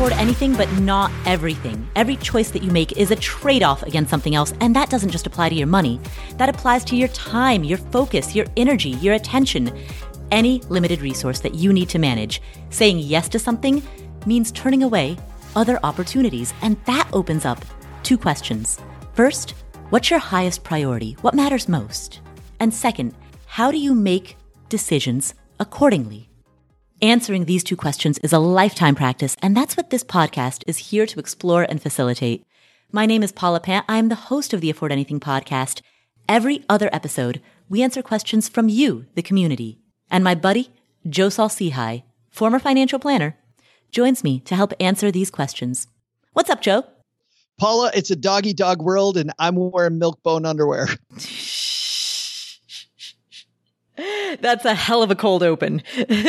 afford anything, but not everything. Every choice that you make is a trade-off against something else, and that doesn't just apply to your money. That applies to your time, your focus, your energy, your attention, any limited resource that you need to manage. Saying yes to something means turning away other opportunities, and that opens up two questions. First, what's your highest priority? What matters most? And second, how do you make decisions accordingly? Answering these two questions is a lifetime practice, and that's what this podcast is here to explore and facilitate. My name is Paula Pant. I am the host of the Afford Anything podcast. Every other episode, we answer questions from you, the community. And my buddy, Joe Saul-Sehy, former financial planner, joins me to help answer these questions. What's up, Joe? Paula, it's a dog-eat-dog world, and I'm wearing Milk-Bone underwear. That's a hell of a cold open.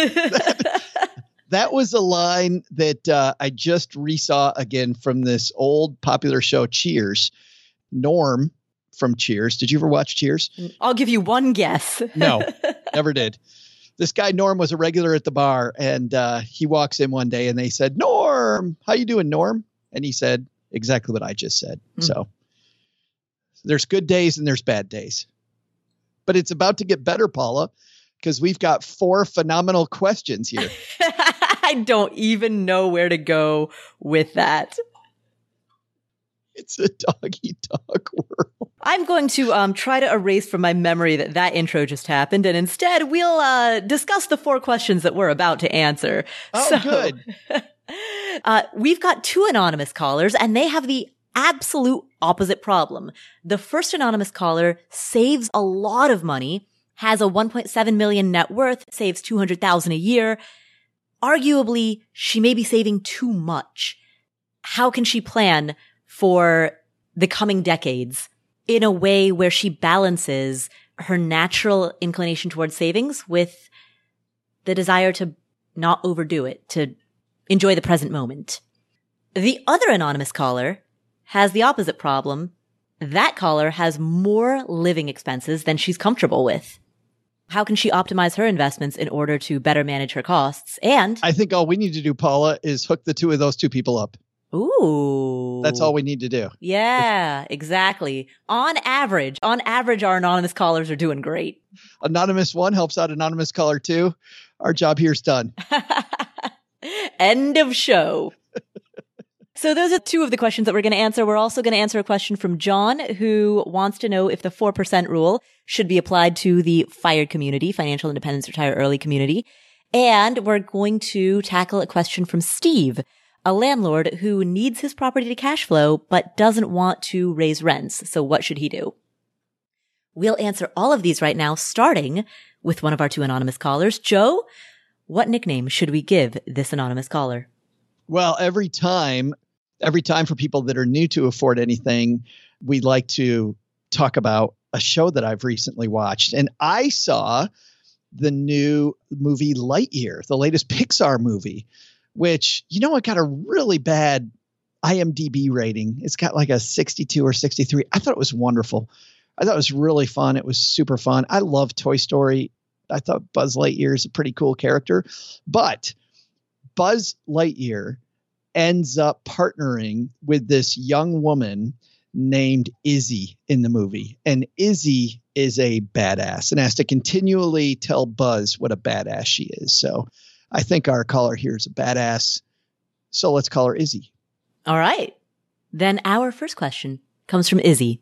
That was a line that I just resaw again from this old popular show, Cheers. Norm from Cheers. Did you ever watch Cheers? I'll give you one guess. No, never did. This guy, Norm, was a regular at the bar, and he walks in one day, and they said, "Norm, how you doing, Norm?" And he said exactly what I just said. So there's good days and there's bad days. But it's about to get better, Paula, because we've got 4 phenomenal questions here. I don't even know where to go with that. It's a dog-eat-dog world. I'm going to try to erase from my memory that intro just happened, and instead we'll discuss the 4 questions that we're about to answer. Oh, good. We've got 2 anonymous callers, and they have the absolute opposite problem. The first anonymous caller saves a lot of money, has a 1.7 million net worth, saves $200,000 a year. Arguably, she may be saving too much. How can she plan for the coming decades in a way where she balances her natural inclination towards savings with the desire to not overdo it, to enjoy the present moment? The other anonymous caller has the opposite problem. That caller has more living expenses than she's comfortable with. How can she optimize her investments in order to better manage her costs? And I think all we need to do, Paula, is hook the 2 of those 2 people up. Ooh. That's all we need to do. Yeah, exactly. On average, our anonymous callers are doing great. Anonymous 1 helps out anonymous caller 2. Our job here's done. End of show. So those are 2 of the questions that we're going to answer. We're also going to answer a question from John, who wants to know if the 4% rule should be applied to the FIRED community, Financial Independence Retire Early community. And we're going to tackle a question from Steve, a landlord who needs his property to cash flow, but doesn't want to raise rents. So what should he do? We'll answer all of these right now, starting with one of our 2 anonymous callers. Joe, what nickname should we give this anonymous caller? Well, every time for people that are new to Afford Anything, we like to talk about a show that I've recently watched. And I saw the new movie Lightyear, the latest Pixar movie, which, it got a really bad IMDb rating. It's got like a 62 or 63. I thought it was wonderful. I thought it was really fun. It was super fun. I love Toy Story. I thought Buzz Lightyear is a pretty cool character. But Buzz Lightyear ends up partnering with this young woman named Izzy in the movie. And Izzy is a badass and has to continually tell Buzz what a badass she is. So I think our caller here is a badass. So let's call her Izzy. All right. Then our first question comes from Izzy.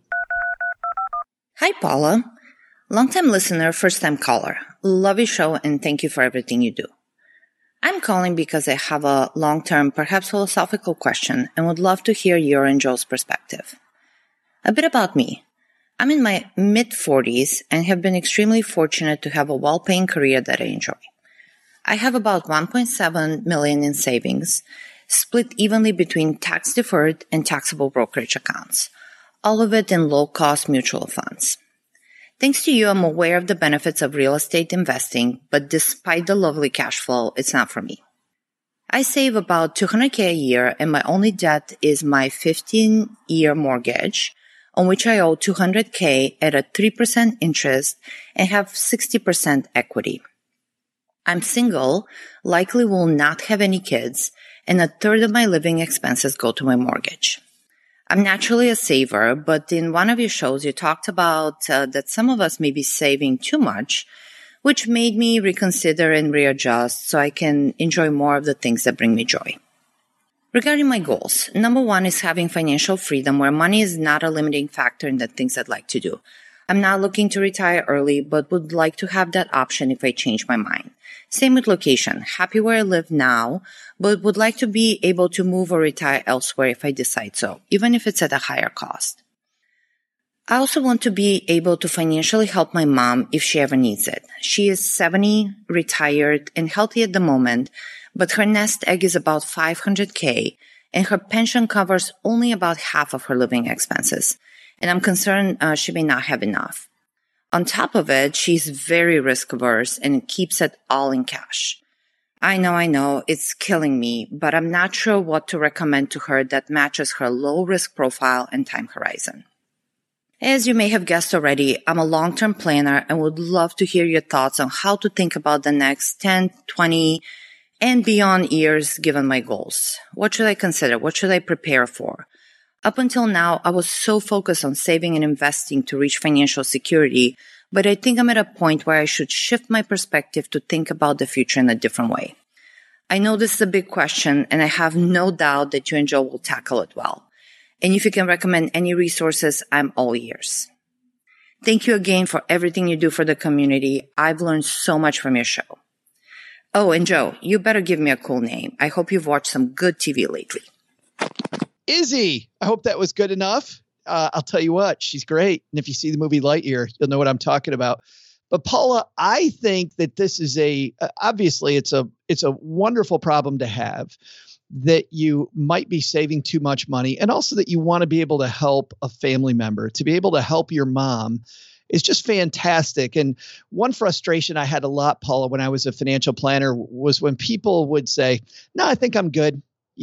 Hi, Paula. Long-time listener, first-time caller. Love your show and thank you for everything you do. I'm calling because I have a long-term, perhaps philosophical question and would love to hear your and Joe's perspective. A bit about me. I'm in my mid-40s and have been extremely fortunate to have a well-paying career that I enjoy. I have about $1.7 million in savings, split evenly between tax-deferred and taxable brokerage accounts, all of it in low-cost mutual funds. Thanks to you, I'm aware of the benefits of real estate investing, but despite the lovely cash flow, it's not for me. I save about $200K a year, and my only debt is my 15-year mortgage, on which I owe $200K at a 3% interest and have 60% equity. I'm single, likely will not have any kids, and a third of my living expenses go to my mortgage. I'm naturally a saver, but in one of your shows, you talked about that some of us may be saving too much, which made me reconsider and readjust so I can enjoy more of the things that bring me joy. Regarding my goals, number one is having financial freedom where money is not a limiting factor in the things I'd like to do. I'm not looking to retire early, but would like to have that option if I change my mind. Same with location. Happy where I live now, but would like to be able to move or retire elsewhere if I decide so, even if it's at a higher cost. I also want to be able to financially help my mom if she ever needs it. She is 70, retired, and healthy at the moment, but her nest egg is about $500K, and her pension covers only about half of her living expenses. And I'm concerned she may not have enough. On top of it, she's very risk averse and keeps it all in cash. I know, it's killing me, but I'm not sure what to recommend to her that matches her low risk profile and time horizon. As you may have guessed already, I'm a long-term planner and would love to hear your thoughts on how to think about the next 10, 20, and beyond years given my goals. What should I consider? What should I prepare for? Up until now, I was so focused on saving and investing to reach financial security, but I think I'm at a point where I should shift my perspective to think about the future in a different way. I know this is a big question, and I have no doubt that you and Joe will tackle it well. And if you can recommend any resources, I'm all ears. Thank you again for everything you do for the community. I've learned so much from your show. Oh, and Joe, you better give me a cool name. I hope you've watched some good TV lately. Izzy, I hope that was good enough. I'll tell you what, she's great. And if you see the movie Lightyear, you'll know what I'm talking about. But Paula, I think that this is obviously it's a wonderful problem to have, that you might be saving too much money, and also that you want to be able to help a family member. To be able to help your mom is just fantastic. And one frustration I had a lot, Paula, when I was a financial planner was when people would say, no, I think I'm good.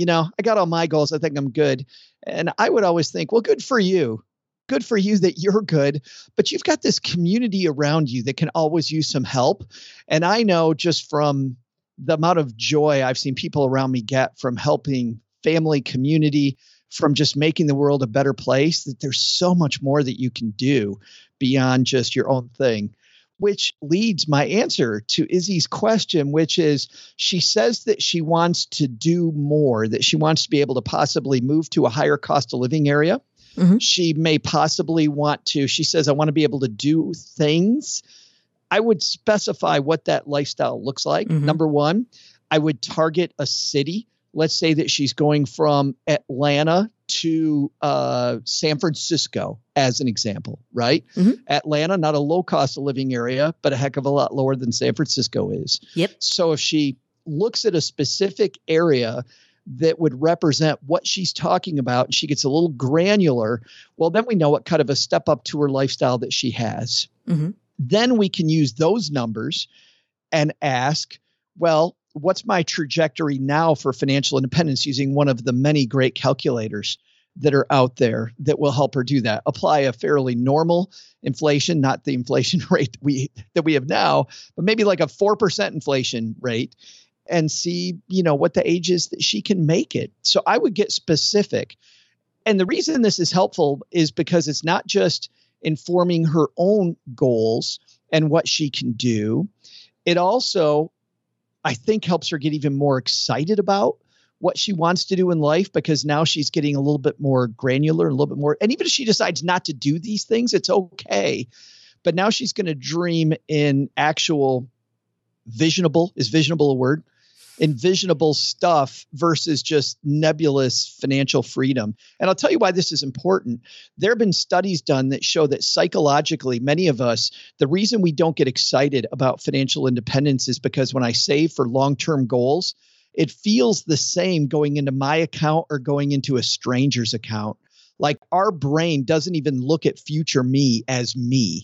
I got all my goals. I think I'm good. And I would always think, well, good for you. Good for you that you're good, but you've got this community around you that can always use some help. And I know just from the amount of joy I've seen people around me get from helping family, community, from just making the world a better place, that there's so much more that you can do beyond just your own thing. Which leads my answer to Izzy's question, which is she says that she wants to do more, that she wants to be able to possibly move to a higher cost of living area. Mm-hmm. She may possibly want to, she says, I want to be able to do things. I would specify what that lifestyle looks like. Mm-hmm. Number one, I would target a city. Let's say that she's going from Atlanta to San Francisco as an example, right? Mm-hmm. Atlanta, not a low cost of living area, but a heck of a lot lower than San Francisco is. Yep. So if she looks at a specific area that would represent what she's talking about, and she gets a little granular, well, then we know what kind of a step up to her lifestyle that she has. Mm-hmm. Then we can use those numbers and ask, well, what's my trajectory now for financial independence, using one of the many great calculators that are out there that will help her do that. Apply a fairly normal inflation, not the inflation rate that we have now, but maybe like a 4% inflation rate, and see, what the age is that she can make it. So I would get specific. And the reason this is helpful is because it's not just informing her own goals and what she can do. It also, I think, helps her get even more excited about what she wants to do in life, because now she's getting a little bit more granular, a little bit more. And even if she decides not to do these things, it's okay. But now she's going to dream in actual visionable, is visionable a word? Envisionable stuff versus just nebulous financial freedom. And I'll tell you why this is important. There have been studies done that show that psychologically, many of us, the reason we don't get excited about financial independence is because when I save for long-term goals, it feels the same going into my account or going into a stranger's account. Like our brain doesn't even look at future me as me.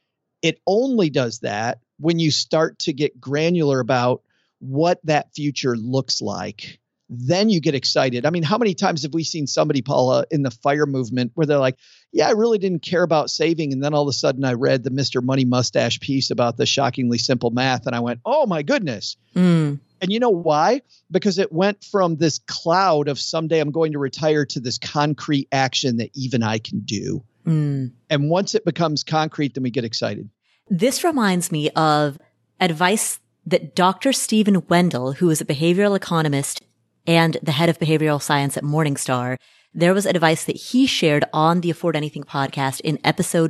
It only does that when you start to get granular about what that future looks like. Then you get excited. I mean, how many times have we seen somebody, Paula, in the FIRE movement where they're like, yeah, I really didn't care about saving. And then all of a sudden I read the Mr. Money Mustache piece about the shockingly simple math. And I went, oh my goodness. And you know why? Because it went from this cloud of someday I'm going to retire to this concrete action that even I can do. And once it becomes concrete, then we get excited. This reminds me of advice that Dr. Stephen Wendell, who is a behavioral economist and the head of behavioral science at Morningstar, there was advice that he shared on the Afford Anything podcast in episode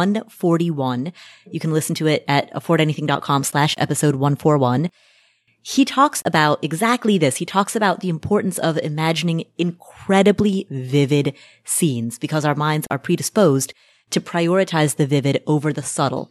141. You can listen to it at affordanything.com/episode 141. He talks about exactly this. He talks about the importance of imagining incredibly vivid scenes because our minds are predisposed to prioritize the vivid over the subtle.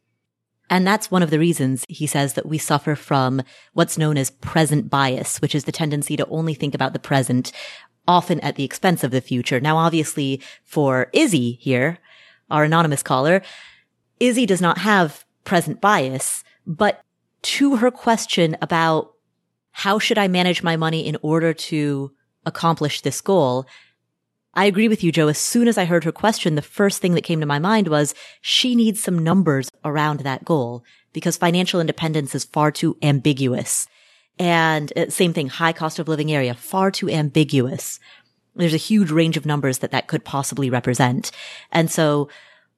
And that's one of the reasons, he says, that we suffer from what's known as present bias, which is the tendency to only think about the present, often at the expense of the future. Now, obviously, for Izzy here, our anonymous caller, Izzy does not have present bias, but to her question about how should I manage my money in order to accomplish this goal, I agree with you, Joe. As soon as I heard her question, the first thing that came to my mind was she needs some numbers around that goal because financial independence is far too ambiguous. And same thing, high cost of living area, far too ambiguous. There's a huge range of numbers that could possibly represent. And so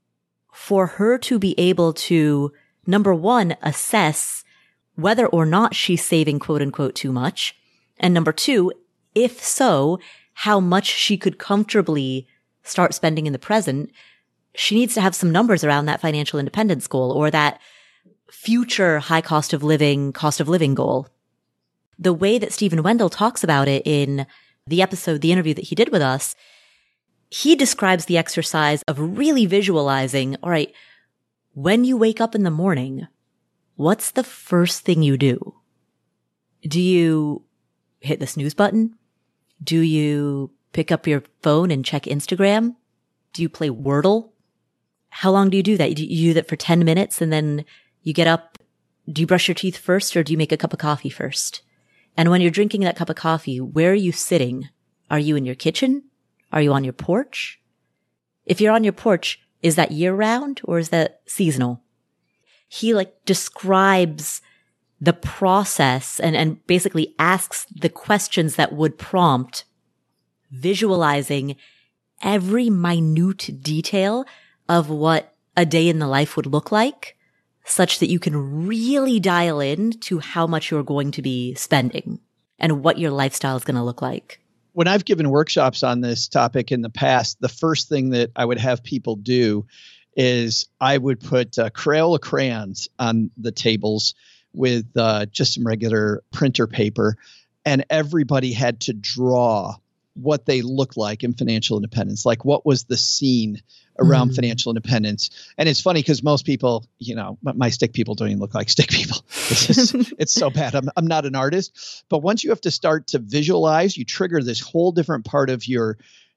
for her to be able to, number one, assess whether or not she's saving quote unquote too much. And number two, if so, how much she could comfortably start spending in the present, she needs to have some numbers around that financial independence goal or that future high cost of living goal. The way that Stephen Wendell talks about it in the interview that he did with us, he describes the exercise of really visualizing, all right, when you wake up in the morning, what's the first thing you do? Do you hit the snooze button? Do you pick up your phone and check Instagram? Do you play Wordle? How long do you do that? Do you do that for 10 minutes and then you get up? Do you brush your teeth first or do you make a cup of coffee first? And when you're drinking that cup of coffee, where are you sitting? Are you in your kitchen? Are you on your porch? If you're on your porch, is that year round or is that seasonal? He describes the process and basically asks the questions that would prompt visualizing every minute detail of what a day in the life would look like such that you can really dial in to how much you're going to be spending and what your lifestyle is going to look like. When I've given workshops on this topic in the past, the first thing that I would have people do is I would put Crayola crayons on the tables with just some regular printer paper, and everybody had to draw what they look like in financial independence. Like, what was the scene around financial independence? And it's funny because most people, my stick people don't even look like stick people. It's so bad. I'm not an artist. But once you have to start to visualize, you trigger this whole different part of your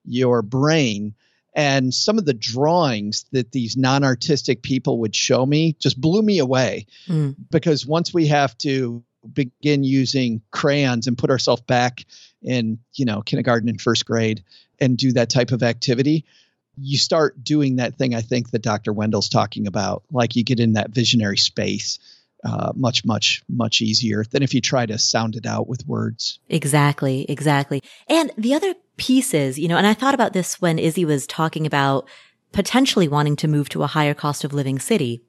brain. And some of the drawings that these non-artistic people would show me just blew me away. Because once we have to begin using crayons and put ourselves back in, kindergarten and first grade and do that type of activity, you start doing that thing, I think, that Dr. Wendell's talking about. Like, you get in that visionary space much, much, much easier than if you try to sound it out with words. Exactly. And the other piece is, and I thought about this when Izzy was talking about potentially wanting to move to a higher cost of living city.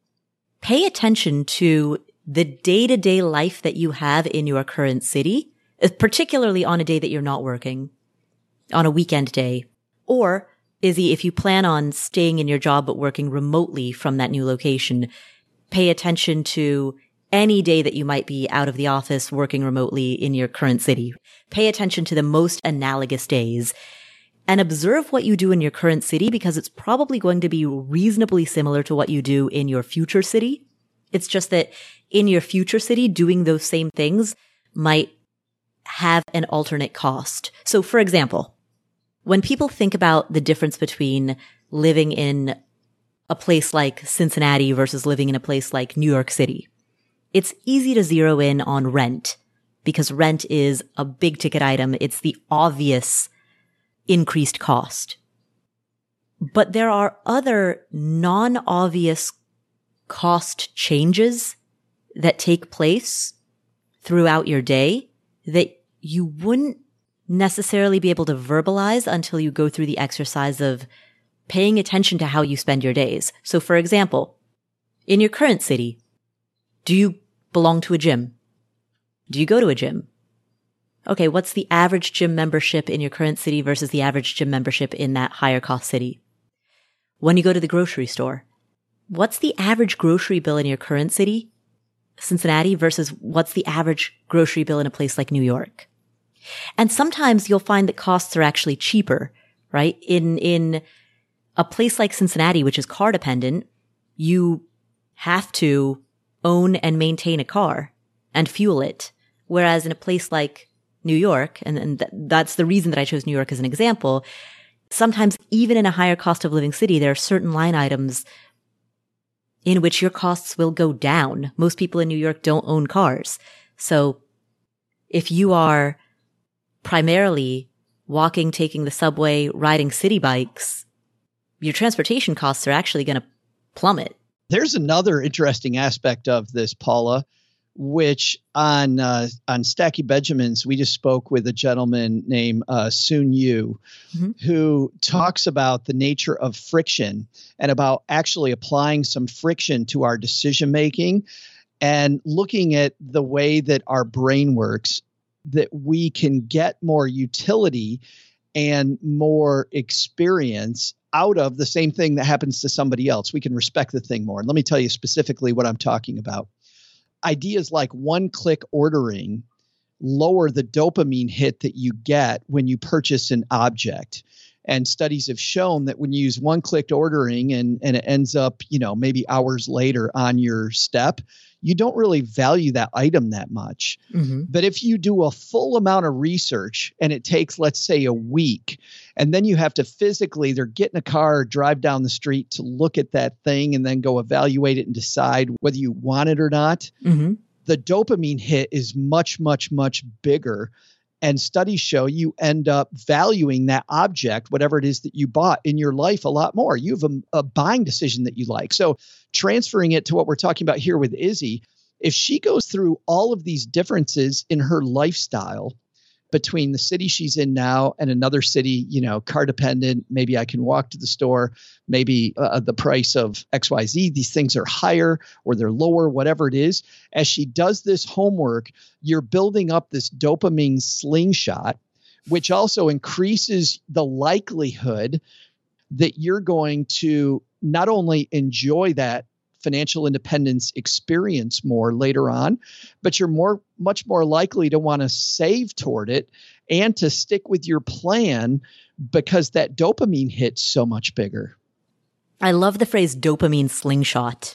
Pay attention to the day-to-day life that you have in your current city, particularly on a day that you're not working, on a weekend day. Or, Izzy, if you plan on staying in your job but working remotely from that new location, pay attention to any day that you might be out of the office working remotely in your current city. Pay attention to the most analogous days and observe what you do in your current city because it's probably going to be reasonably similar to what you do in your future city. It's just that in your future city, doing those same things might have an alternate cost. So, for example, when people think about the difference between living in a place like Cincinnati versus living in a place like New York City, it's easy to zero in on rent because rent is a big ticket item. It's the obvious increased cost. But there are other non-obvious cost changes that take place throughout your day that you wouldn't necessarily be able to verbalize until you go through the exercise of paying attention to how you spend your days. So for example, in your current city, do you belong to a gym? Do you go to a gym? Okay, what's the average gym membership in your current city versus the average gym membership in that higher cost city? When you go to the grocery store, what's the average grocery bill in your current city, Cincinnati, versus what's the average grocery bill in a place like New York? And sometimes you'll find that costs are actually cheaper, right? In a place like Cincinnati, which is car dependent, you have to own and maintain a car and fuel it. Whereas in a place like New York, and that's the reason that I chose New York as an example, sometimes even in a higher cost of living city, there are certain line items in which your costs will go down. Most people in New York don't own cars. So if you are primarily walking, taking the subway, riding city bikes, your transportation costs are actually going to plummet. There's another interesting aspect of this, Paula, which on Stacky Benjamins, we just spoke with a gentleman named Sun Yu, who talks about the nature of friction and about actually applying some friction to our decision making and looking at the way that our brain works, that we can get more utility and more experience out of the same thing that happens to somebody else. We can respect the thing more. And let me tell you specifically what I'm talking about. Ideas like one-click ordering lower the dopamine hit that you get when you purchase an object. And studies have shown that when you use one-click ordering and it ends up, maybe hours later on your step, you don't really value that item that much. But if you do a full amount of research and it takes, let's say, a week, and then you have to physically either get in a car or drive down the street to look at that thing and then go evaluate it and decide whether you want it or not, the dopamine hit is much, much, much bigger. And studies show you end up valuing that object, whatever it is that you bought in your life, a lot more. You have a buying decision that you like. So transferring it to what we're talking about here with Izzy, if she goes through all of these differences in her lifestyle between the city she's in now and another city, car dependent, maybe I can walk to the store, maybe the price of XYZ, these things are higher or they're lower, whatever it is. As she does this homework, you're building up this dopamine slingshot, which also increases the likelihood that you're going to not only enjoy that financial independence experience more later on, but you're much more likely to want to save toward it and to stick with your plan because that dopamine hit's so much bigger. I love the phrase dopamine slingshot,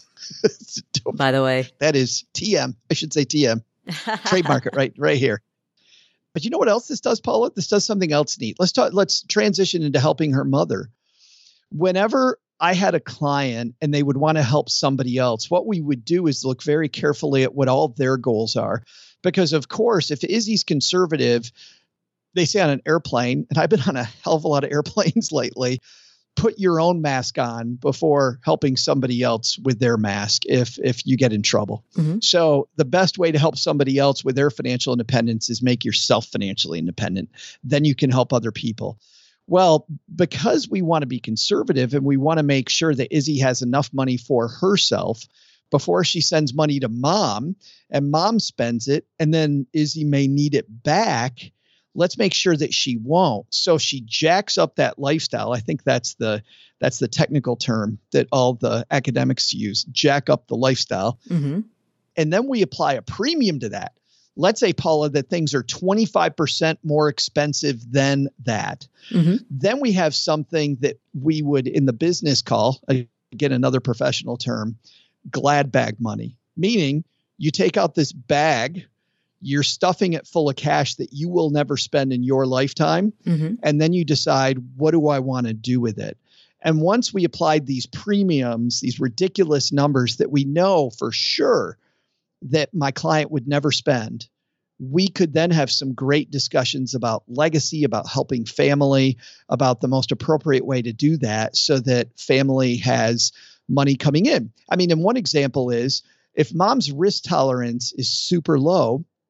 by the way. That is TM. I should say TM. Trademark it right here. But you know what else this does, Paula? This does something else neat. Let's transition into helping her mother. Whenever I had a client and they would want to help somebody else, what we would do is look very carefully at what all their goals are. Because of course, if Izzy's conservative, they say on an airplane, and I've been on a hell of a lot of airplanes lately, put your own mask on before helping somebody else with their mask if you get in trouble. So the best way to help somebody else with their financial independence is make yourself financially independent. Then you can help other people. Well, because we want to be conservative and we want to make sure that Izzy has enough money for herself before she sends money to mom and mom spends it and then Izzy may need it back, let's make sure that she won't. So she jacks up that lifestyle. I think that's the technical term that all the academics use, jack up the lifestyle. And then we apply a premium to that. Let's say, Paula, that things are 25% more expensive than that. Then we have something that we would in the business call, again, another professional term, glad bag money, meaning you take out this bag, you're stuffing it full of cash that you will never spend in your lifetime. And then you decide, what do I want to do with it? And once we applied these premiums, these ridiculous numbers that we know for sure that my client would never spend, we could then have some great discussions about legacy, about helping family, about the most appropriate way to do that so that family has money coming in. I mean, and one example is if mom's risk tolerance is super low,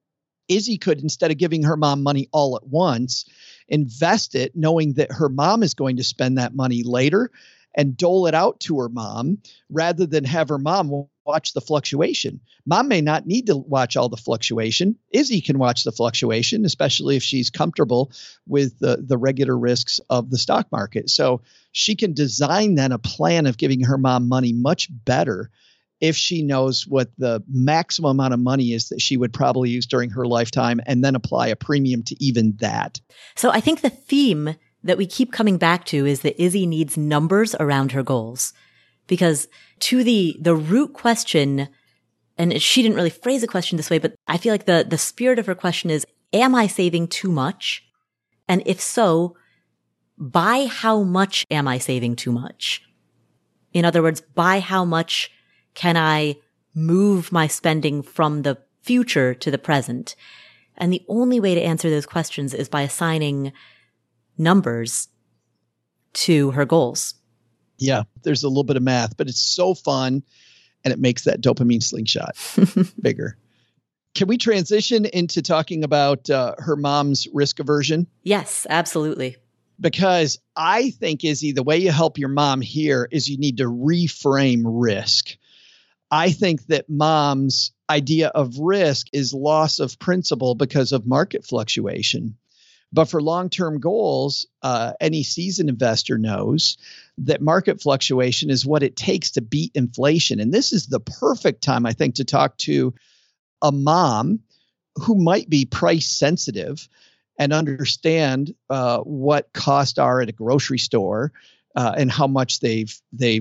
Izzy could, instead of giving her mom money all at once, invest it knowing that her mom is going to spend that money later and dole it out to her mom rather than have her mom watch the fluctuation. Mom may not need to watch all the fluctuation. Izzy can watch the fluctuation, especially if she's comfortable with the regular risks of the stock market. So she can design then a plan of giving her mom money much better if she knows what the maximum amount of money is that she would probably use during her lifetime, and then apply a premium to even that. So I think the theme that we keep coming back to is that Izzy needs numbers around her goals. Because to the root question, and she didn't really phrase the question this way, but I feel like the spirit of her question is, am I saving too much? And if so, by how much am I saving too much? In other words, by how much can I move my spending from the future to the present? And the only way to answer those questions is by assigning numbers to her goals. Yeah, there's a little bit of math, but it's so fun, and it makes that dopamine slingshot bigger. Can we transition into talking about her mom's risk aversion? Yes, absolutely. Because I think, Izzy, the way you help your mom here is you need to reframe risk. I think that mom's idea of risk is loss of principal because of market fluctuation. But for long-term goals, any seasoned investor knows that market fluctuation is what it takes to beat inflation. And this is the perfect time, I think, to talk to a mom who might be price sensitive and understand what costs are at a grocery store and how much they've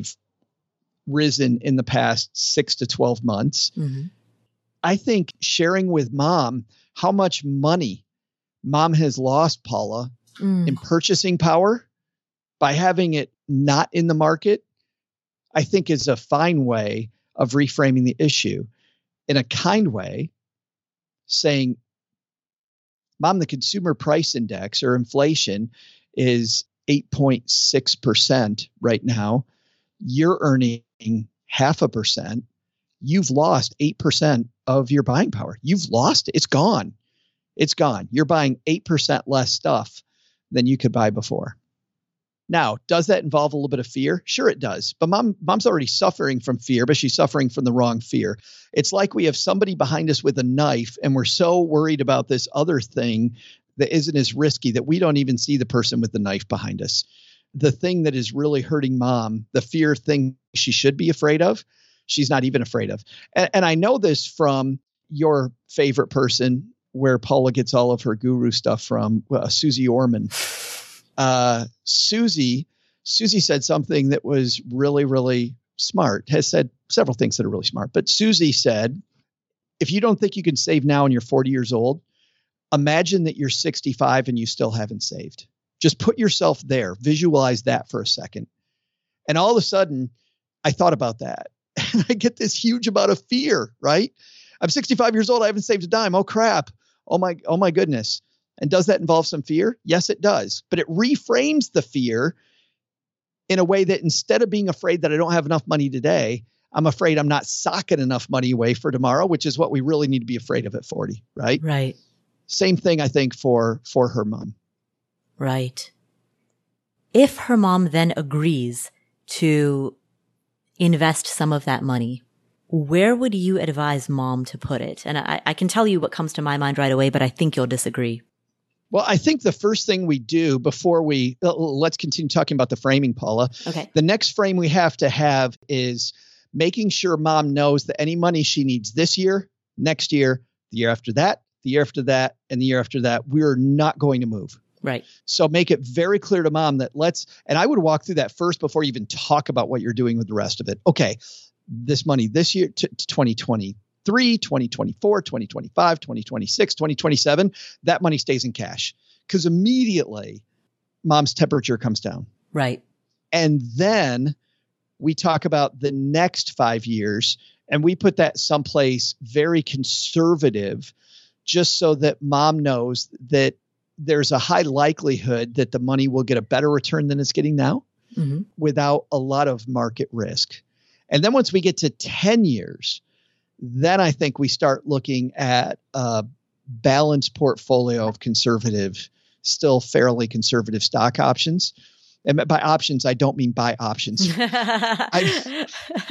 risen in the past 6 to 12 months. Mm-hmm. I think sharing with mom how much money mom has lost, Paula, in purchasing power by having it not in the market, I think is a fine way of reframing the issue. In a kind way, saying, Mom, the consumer price index or inflation is 8.6% right now. You're earning 0.5%. You've lost 8% of your buying power. You've lost it. It's gone. It's gone. You're buying 8% less stuff than you could buy before. Now, does that involve a little bit of fear? Sure, it does. But mom's already suffering from fear, but she's suffering from the wrong fear. It's like we have somebody behind us with a knife, and we're so worried about this other thing that isn't as risky that we don't even see the person with the knife behind us. The thing that is really hurting mom, the fear thing she should be afraid of, she's not even afraid of. And I know this from your favorite person, where Paula gets all of her guru stuff from, Susie Orman. Susie said something that was really, really smart, has said several things that are really smart. But Susie said, if you don't think you can save now and you're 40 years old, imagine that you're 65 and you still haven't saved. Just put yourself there. Visualize that for a second. And all of a sudden, I thought about that. And I get this huge amount of fear, right? I'm 65 years old. I haven't saved a dime. Oh, crap. Oh my goodness. And does that involve some fear? Yes, it does. But it reframes the fear in a way that instead of being afraid that I don't have enough money today, I'm afraid I'm not socking enough money away for tomorrow, which is what we really need to be afraid of at 40, right? Right. Same thing, I think, for her mom. Right. If her mom then agrees to invest some of that money, where would you advise mom to put it? And I can tell you what comes to my mind right away, but I think you'll disagree. Well, I think the first thing we do before let's continue talking about the framing, Paula. Okay. The next frame we have to have is making sure mom knows that any money she needs this year, next year, the year after that, the year after that, and the year after that, we're not going to move. Right. So make it very clear to mom that and I would walk through that first before you even talk about what you're doing with the rest of it. Okay, this money this year to 2023, 2024, 2025, 2026, 2027, that money stays in cash because immediately mom's temperature comes down. Right. And then we talk about the next 5 years and we put that someplace very conservative just so that mom knows that there's a high likelihood that the money will get a better return than it's getting now without a lot of market risk. And then once we get to 10 years, then I think we start looking at balanced portfolio of still fairly conservative stock options. And by options, I don't mean buy options. I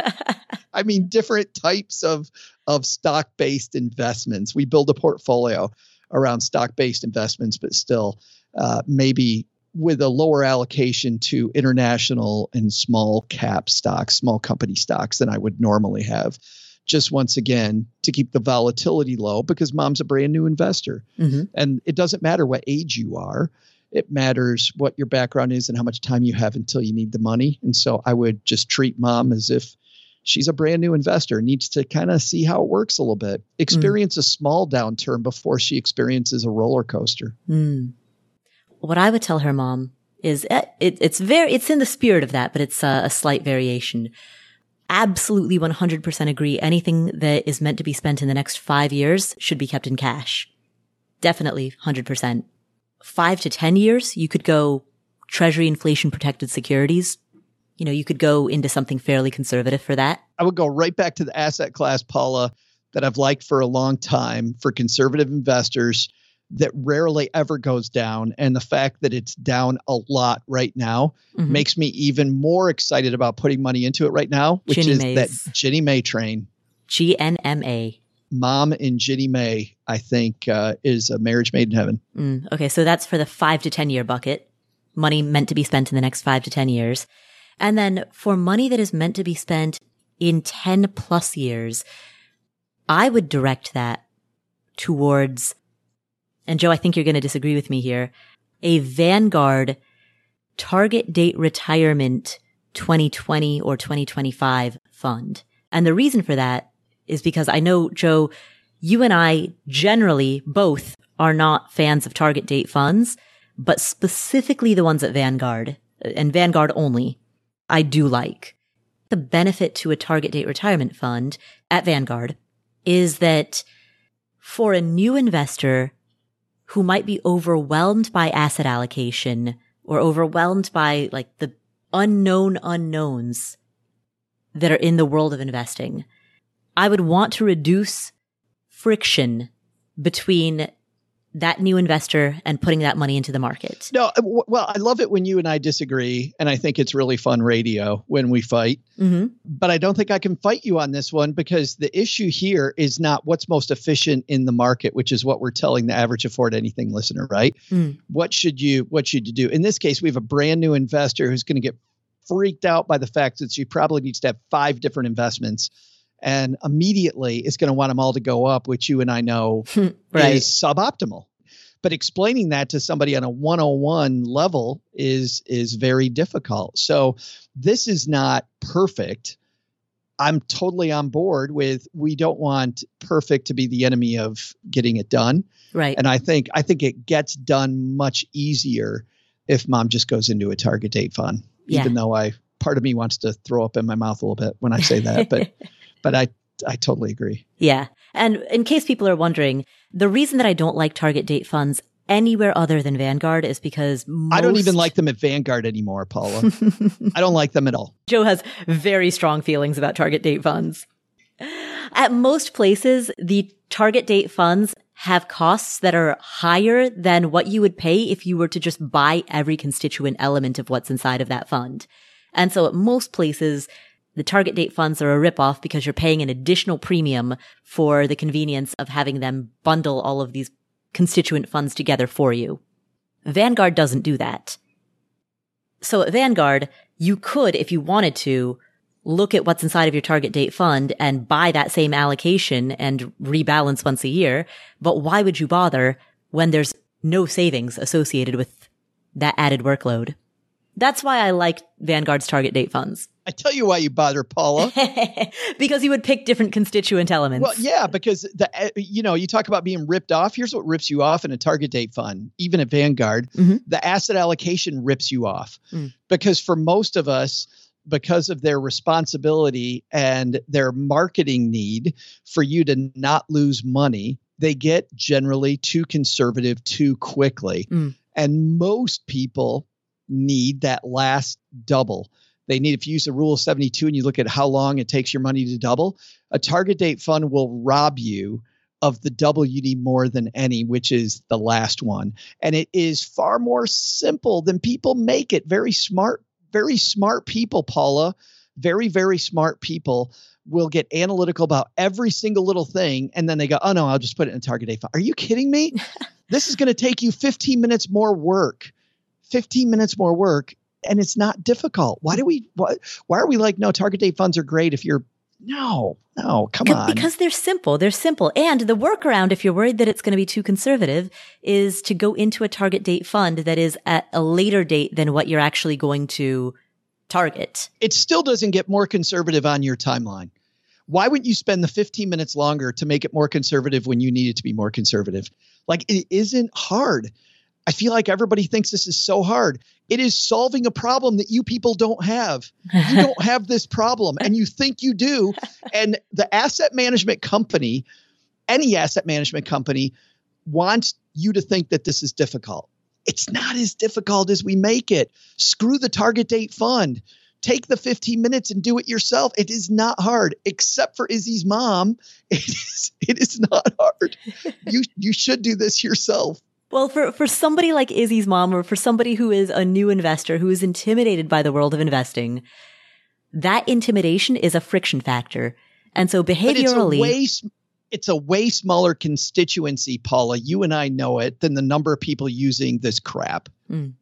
mean different types of stock-based investments. We build a portfolio around stock-based investments, but still maybe with a lower allocation to international and small cap stocks, small company stocks than I would normally have. Just once again, to keep the volatility low, because Mom's a brand new investor. Mm-hmm. And it doesn't matter what age you are. It matters what your background is and how much time you have until you need the money. And so I would just treat Mom as if she's a brand new investor, needs to kind of see how it works a little bit, experience a small downturn before she experiences a roller coaster. What I would tell her, Mom, is it's in the spirit of that, but it's a slight variation. Absolutely 100% agree. Anything that is meant to be spent in the next 5 years should be kept in cash. Definitely 100%. 5 to 10 years, you could go Treasury inflation protected securities. You could go into something fairly conservative for that. I would go right back to the asset class, Paula, that I've liked for a long time for conservative investors that rarely ever goes down. And the fact that it's down a lot right now makes me even more excited about putting money into it right now, which is that Ginnie Mae train. GNMA. Mom and Ginnie Mae, I think, is a marriage made in heaven. Okay, so that's for the 5 to 10 year bucket. Money meant to be spent in the next 5 to 10 years. And then for money that is meant to be spent in 10 plus years, I would direct that towards, and Joe, I think you're going to disagree with me here, a Vanguard target date retirement 2020 or 2025 fund. And the reason for that is because I know, Joe, you and I generally both are not fans of target date funds, but specifically the ones at Vanguard and Vanguard only, I do like. The benefit to a target date retirement fund at Vanguard is that for a new investor who might be overwhelmed by asset allocation or overwhelmed by like the unknown unknowns that are in the world of investing, I would want to reduce friction between that new investor and putting that money into the market. No, well, I love it when you and I disagree, and I think it's really fun radio when we fight. But I don't think I can fight you on this one, because the issue here is not what's most efficient in the market, which is what we're telling the average Afford Anything listener, right? What should you do? In this case, we have a brand new investor who's going to get freaked out by the fact that she probably needs to have 5 different investments, and immediately is going to want them all to go up, which you and I know right. is suboptimal. But explaining that to somebody on a 101 level is very difficult. So this is not perfect. I'm totally on board with, we don't want perfect to be the enemy of getting it done. Right. And I think it gets done much easier if Mom just goes into a target date fund, even though part of me wants to throw up in my mouth a little bit when I say that, but I totally agree. Yeah. And in case people are wondering, the reason that I don't like target date funds anywhere other than Vanguard is because I don't even like them at Vanguard anymore, Paula. I don't like them at all. Joe has very strong feelings about target date funds. At most places, the target date funds have costs that are higher than what you would pay if you were to just buy every constituent element of what's inside of that fund. And so at most places, the target date funds are a ripoff because you're paying an additional premium for the convenience of having them bundle all of these constituent funds together for you. Vanguard doesn't do that. So at Vanguard, you could, if you wanted to, look at what's inside of your target date fund and buy that same allocation and rebalance once a year. But why would you bother when there's no savings associated with that added workload? That's why I like Vanguard's target date funds. I tell you why you bother, Paula. Because you would pick different constituent elements. Well, yeah, because you talk about being ripped off. Here's what rips you off in a target date fund, even at Vanguard. The asset allocation rips you off. Because for most of us, because of their responsibility and their marketing need for you to not lose money, they get generally too conservative too quickly. And most people need that last double. They need, if you use the rule of 72 and you look at how long it takes your money to double, a target date fund will rob you of the WD More Than Any, which is the last one. And it is far more simple than people make it. Very smart people, Paula, very, very smart people will get analytical about every single little thing. And then they go, oh no, I'll just put it in a target date fund. Are you kidding me? This is going to take you 15 minutes more work, 15 minutes more work. And it's not difficult. Why are we like, no, target date funds are great if you're, no, come on. Because they're simple. They're simple. And the workaround, if you're worried that it's going to be too conservative, is to go into a target date fund that is at a later date than what you're actually going to target. It still doesn't get more conservative on your timeline. Why wouldn't you spend the 15 minutes longer to make it more conservative when you need it to be more conservative? Like, it isn't hard. I feel like everybody thinks this is so hard. It is solving a problem that you people don't have. You don't have this problem and you think you do. And the asset management company, any asset management company, wants you to think that this is difficult. It's not as difficult as we make it. Screw the target date fund. Take the 15 minutes and do it yourself. It is not hard, except for Izzy's mom. It is not hard. You should do this yourself. Well, for somebody like Izzy's mom, or for somebody who is a new investor who is intimidated by the world of investing, that intimidation is a friction factor. And so behaviorally, it's a way smaller constituency, Paula. You and I know it, than the number of people using this crap. Mm.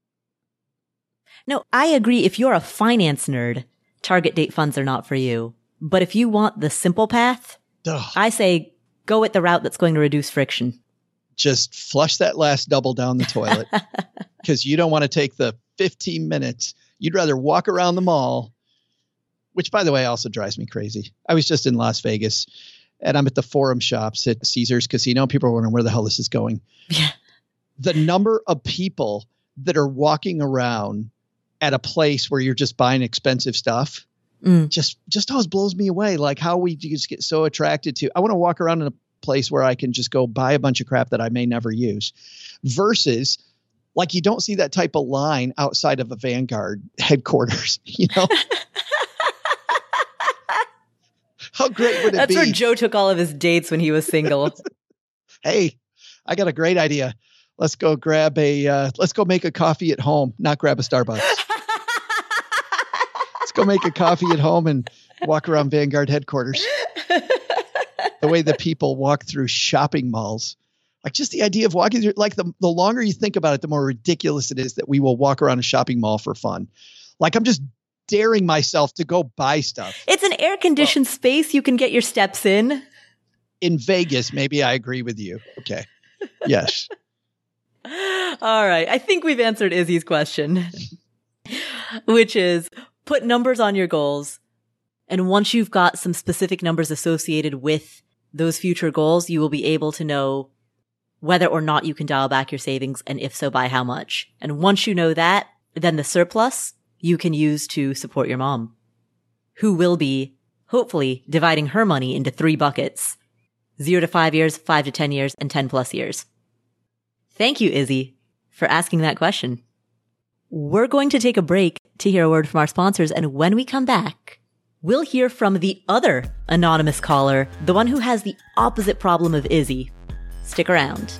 No, I agree. If you're a finance nerd, target date funds are not for you. But if you want the simple path, I say go at the route that's going to reduce friction. Just flush that last double down the toilet, because you don't want to take the 15 minutes. You'd rather walk around the mall, which, by the way, also drives me crazy. I was just in Las Vegas and I'm at the Forum Shops at Caesars Casino. People are wondering where the hell this is going. Yeah. The number of people that are walking around at a place where you're just buying expensive stuff just always blows me away. Like how we just get so attracted to, I want to walk around in a place where I can just go buy a bunch of crap that I may never use, versus like you don't see that type of line outside of a Vanguard headquarters, you know? How great would it be? That's where Joe took all of his dates when he was single. Hey, I got a great idea. Let's go make a coffee at home, not grab a Starbucks. Let's go make a coffee at home and walk around Vanguard headquarters. The way that people walk through shopping malls, like just the idea of walking through, like the longer you think about it, the more ridiculous it is that we will walk around a shopping mall for fun. Like I'm just daring myself to go buy stuff. It's an air-conditioned space. You can get your steps in. In Vegas, maybe I agree with you. Okay. Yes. All right. I think we've answered Izzy's question, which is put numbers on your goals. And once you've got some specific numbers associated with those future goals, you will be able to know whether or not you can dial back your savings, and if so, by how much. And once you know that, then the surplus you can use to support your mom, who will be, hopefully, dividing her money into 3 buckets: 0 to 5 years, 5 to 10 years, and 10 plus years. Thank you, Izzy, for asking that question. We're going to take a break to hear a word from our sponsors, and when we come back, we'll hear from the other anonymous caller, the one who has the opposite problem of Izzy. Stick around.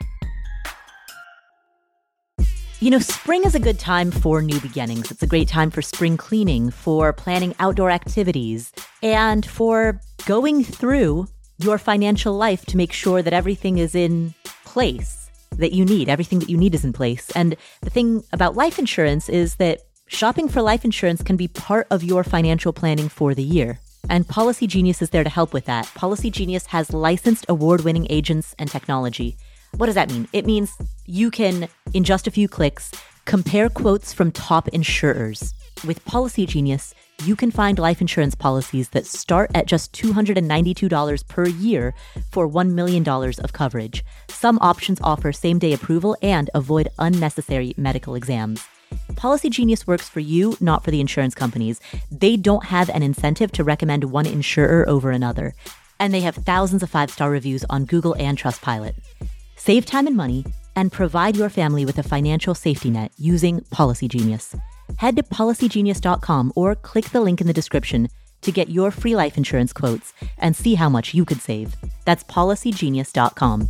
You know, spring is a good time for new beginnings. It's a great time for spring cleaning, for planning outdoor activities, and for going through your financial life to make sure that everything is in place that you need. Everything that you need is in place. And the thing about life insurance is that shopping for life insurance can be part of your financial planning for the year. And Policy Genius is there to help with that. Policy Genius has licensed award-winning agents and technology. What does that mean? It means you can, in just a few clicks, compare quotes from top insurers. With Policy Genius, you can find life insurance policies that start at just $292 per year for $1 million of coverage. Some options offer same-day approval and avoid unnecessary medical exams. Policy Genius works for you, not for the insurance companies. They don't have an incentive to recommend one insurer over another. And they have thousands of 5-star reviews on Google and Trustpilot. Save time and money and provide your family with a financial safety net using Policy Genius. Head to policygenius.com or click the link in the description to get your free life insurance quotes and see how much you could save. That's policygenius.com.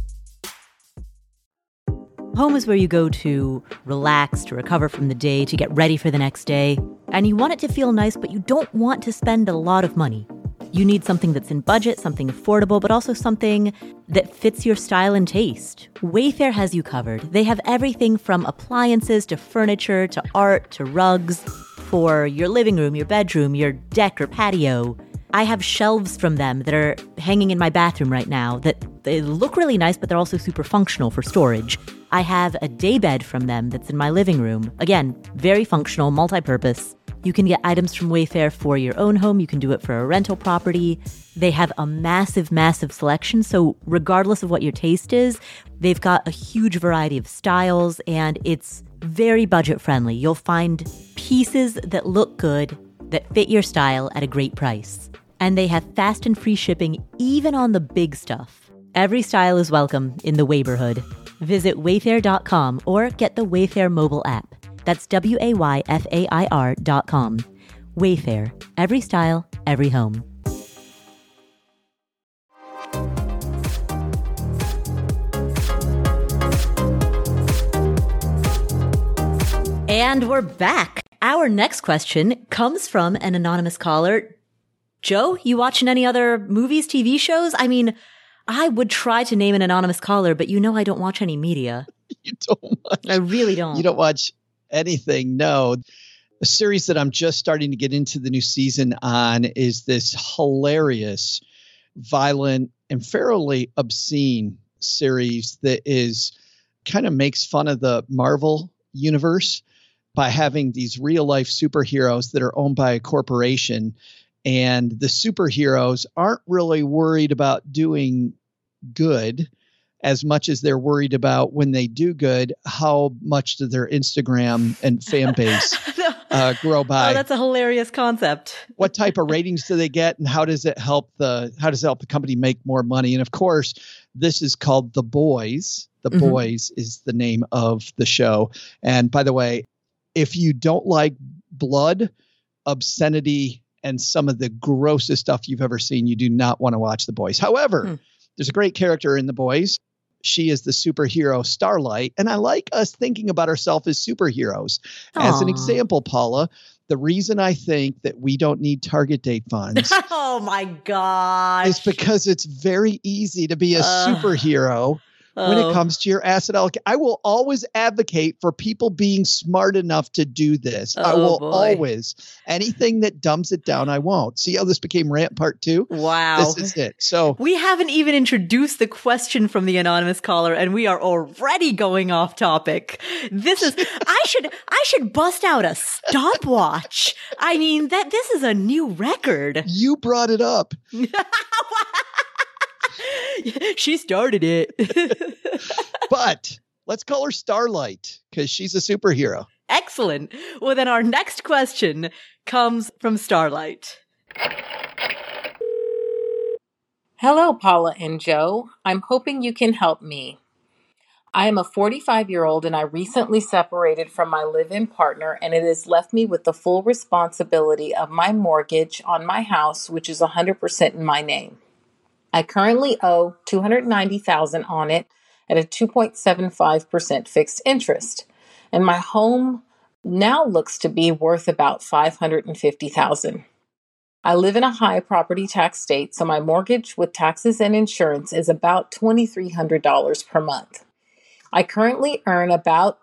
Home is where you go to relax, to recover from the day, to get ready for the next day. And you want it to feel nice, but you don't want to spend a lot of money. You need something that's in budget, something affordable, but also something that fits your style and taste. Wayfair has you covered. They have everything from appliances to furniture to art to rugs for your living room, your bedroom, your deck or patio. I have shelves from them that are hanging in my bathroom right now that they look really nice, but they're also super functional for storage. I have a daybed from them that's in my living room. Again, very functional, multi-purpose. You can get items from Wayfair for your own home. You can do it for a rental property. They have a massive, massive selection. So regardless of what your taste is, they've got a huge variety of styles and it's very budget friendly. You'll find pieces that look good, that fit your style at a great price. And they have fast and free shipping even on the big stuff. Every style is welcome in the Wayborhood. Visit wayfair.com or get the Wayfair mobile app. That's WAYFAIR.com. Wayfair. Every style, every home. And we're back. Our next question comes from an anonymous caller. Joe, you watching any other movies, TV shows? I mean, I would try to name an anonymous caller, but you know I don't watch any media. You don't watch. I really don't. You don't watch anything, no. A series that I'm just starting to get into the new season on is this hilarious, violent, and fairly obscene series that is kind of makes fun of the Marvel universe by having these real life superheroes that are owned by a corporation. And the superheroes aren't really worried about doing good as much as they're worried about when they do good, how much do their Instagram and fan base grow by. Oh, that's a hilarious concept. What type of ratings do they get, and how does it help the company make more money? And of course, this is called The Boys. The Boys is the name of the show. And by the way, if you don't like blood, obscenity, and some of the grossest stuff you've ever seen, you do not want to watch The Boys. However, there's a great character in The Boys. She is the superhero Starlight. And I like us thinking about ourselves as superheroes. As an example, Paula, the reason I think that we don't need target date funds oh my gosh, is because it's very easy to be a superhero when it comes to your asset allocation. I will always advocate for people being smart enough to do this. I will always. Anything that dumbs it down, I won't. See how this became rant part 2? Wow. This is it. So we haven't even introduced the question from the anonymous caller and we are already going off topic. This is, I should bust out a stopwatch. I mean, this is a new record. You brought it up. She started it. But let's call her Starlight because she's a superhero. Excellent. Well, then our next question comes from Starlight. Hello, Paula and Joe. I'm hoping you can help me. I am a 45-year-old and I recently separated from my live-in partner, and it has left me with the full responsibility of my mortgage on my house, which is 100% in my name. I currently owe $290,000 on it at a 2.75% fixed interest, and my home now looks to be worth about $550,000. I live in a high property tax state, so my mortgage with taxes and insurance is about $2,300 per month. I currently earn about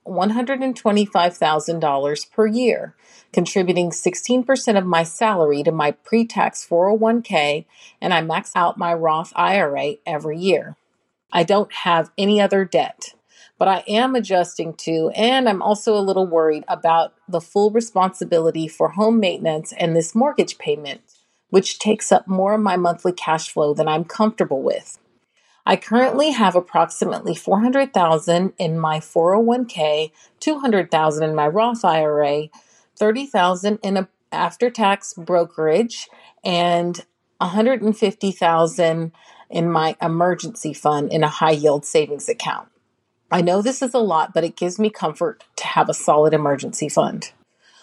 $125,000 per year, contributing 16% of my salary to my pre-tax 401k, and I max out my Roth IRA every year. I don't have any other debt, but I am adjusting to, and I'm also a little worried about the full responsibility for home maintenance and this mortgage payment, which takes up more of my monthly cash flow than I'm comfortable with. I currently have approximately $400,000 in my 401k, $200,000 in my Roth IRA, $30,000 in an after-tax brokerage, and $150,000 in my emergency fund in a high-yield savings account. I know this is a lot, but it gives me comfort to have a solid emergency fund.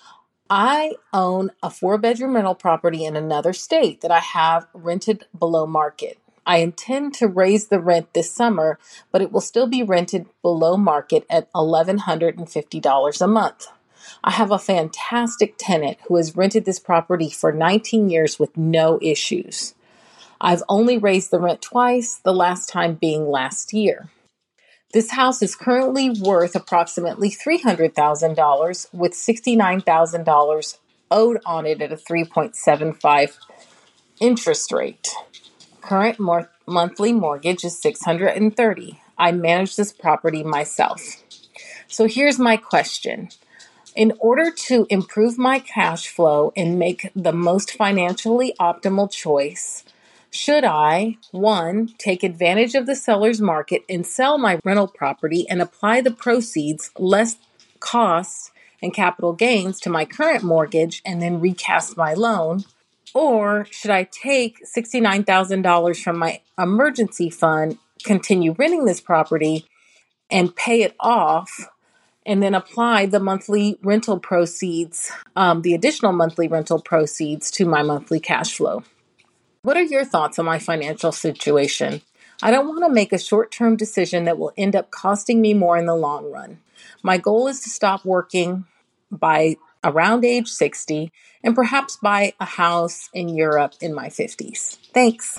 I own a 4-bedroom rental property in another state that I have rented below market. I intend to raise the rent this summer, but it will still be rented below market at $1,150 a month. I have a fantastic tenant who has rented this property for 19 years with no issues. I've only raised the rent twice, the last time being last year. This house is currently worth approximately $300,000 with $69,000 owed on it at a 3.75 interest rate. Current monthly mortgage is $630. I manage this property myself. So here's my question. In order to improve my cash flow and make the most financially optimal choice, should I, 1, take advantage of the seller's market and sell my rental property and apply the proceeds, less costs and capital gains, to my current mortgage and then recast my loan? Or should I take $69,000 from my emergency fund, continue renting this property, and pay it off, and then apply the monthly rental proceeds, the additional monthly rental proceeds to my monthly cash flow? What are your thoughts on my financial situation? I don't want to make a short-term decision that will end up costing me more in the long run. My goal is to stop working by around age 60 and perhaps buy a house in Europe in my 50s. Thanks.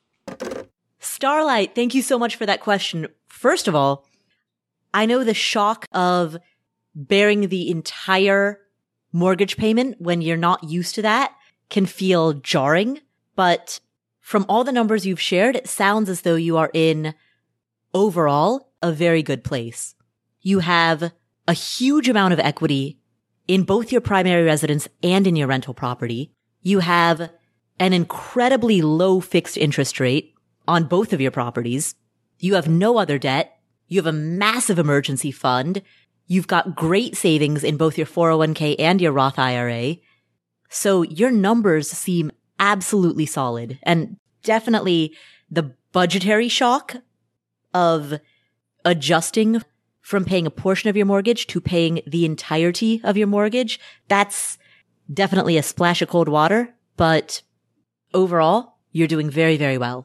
Starlight, thank you so much for that question. First of all, I know the shock of bearing the entire mortgage payment when you're not used to that can feel jarring. But from all the numbers you've shared, it sounds as though you are in, overall, a very good place. You have a huge amount of equity in both your primary residence and in your rental property. You have an incredibly low fixed interest rate on both of your properties. You have no other debt. You have a massive emergency fund. You've got great savings in both your 401k and your Roth IRA. So your numbers seem absolutely solid, and definitely the budgetary shock of adjusting from paying a portion of your mortgage to paying the entirety of your mortgage. That's definitely a splash of cold water, but overall, you're doing very, very well.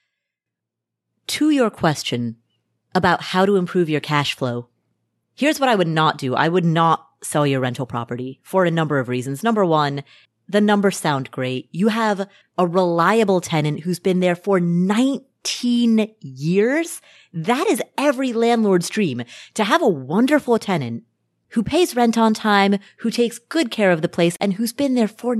To your question about how to improve your cash flow, here's what I would not do. I would not sell your rental property for a number of reasons. Number one, the numbers sound great. You have a reliable tenant who's been there for 19 years. That is every landlord's dream, to have a wonderful tenant who pays rent on time, who takes good care of the place, and who's been there for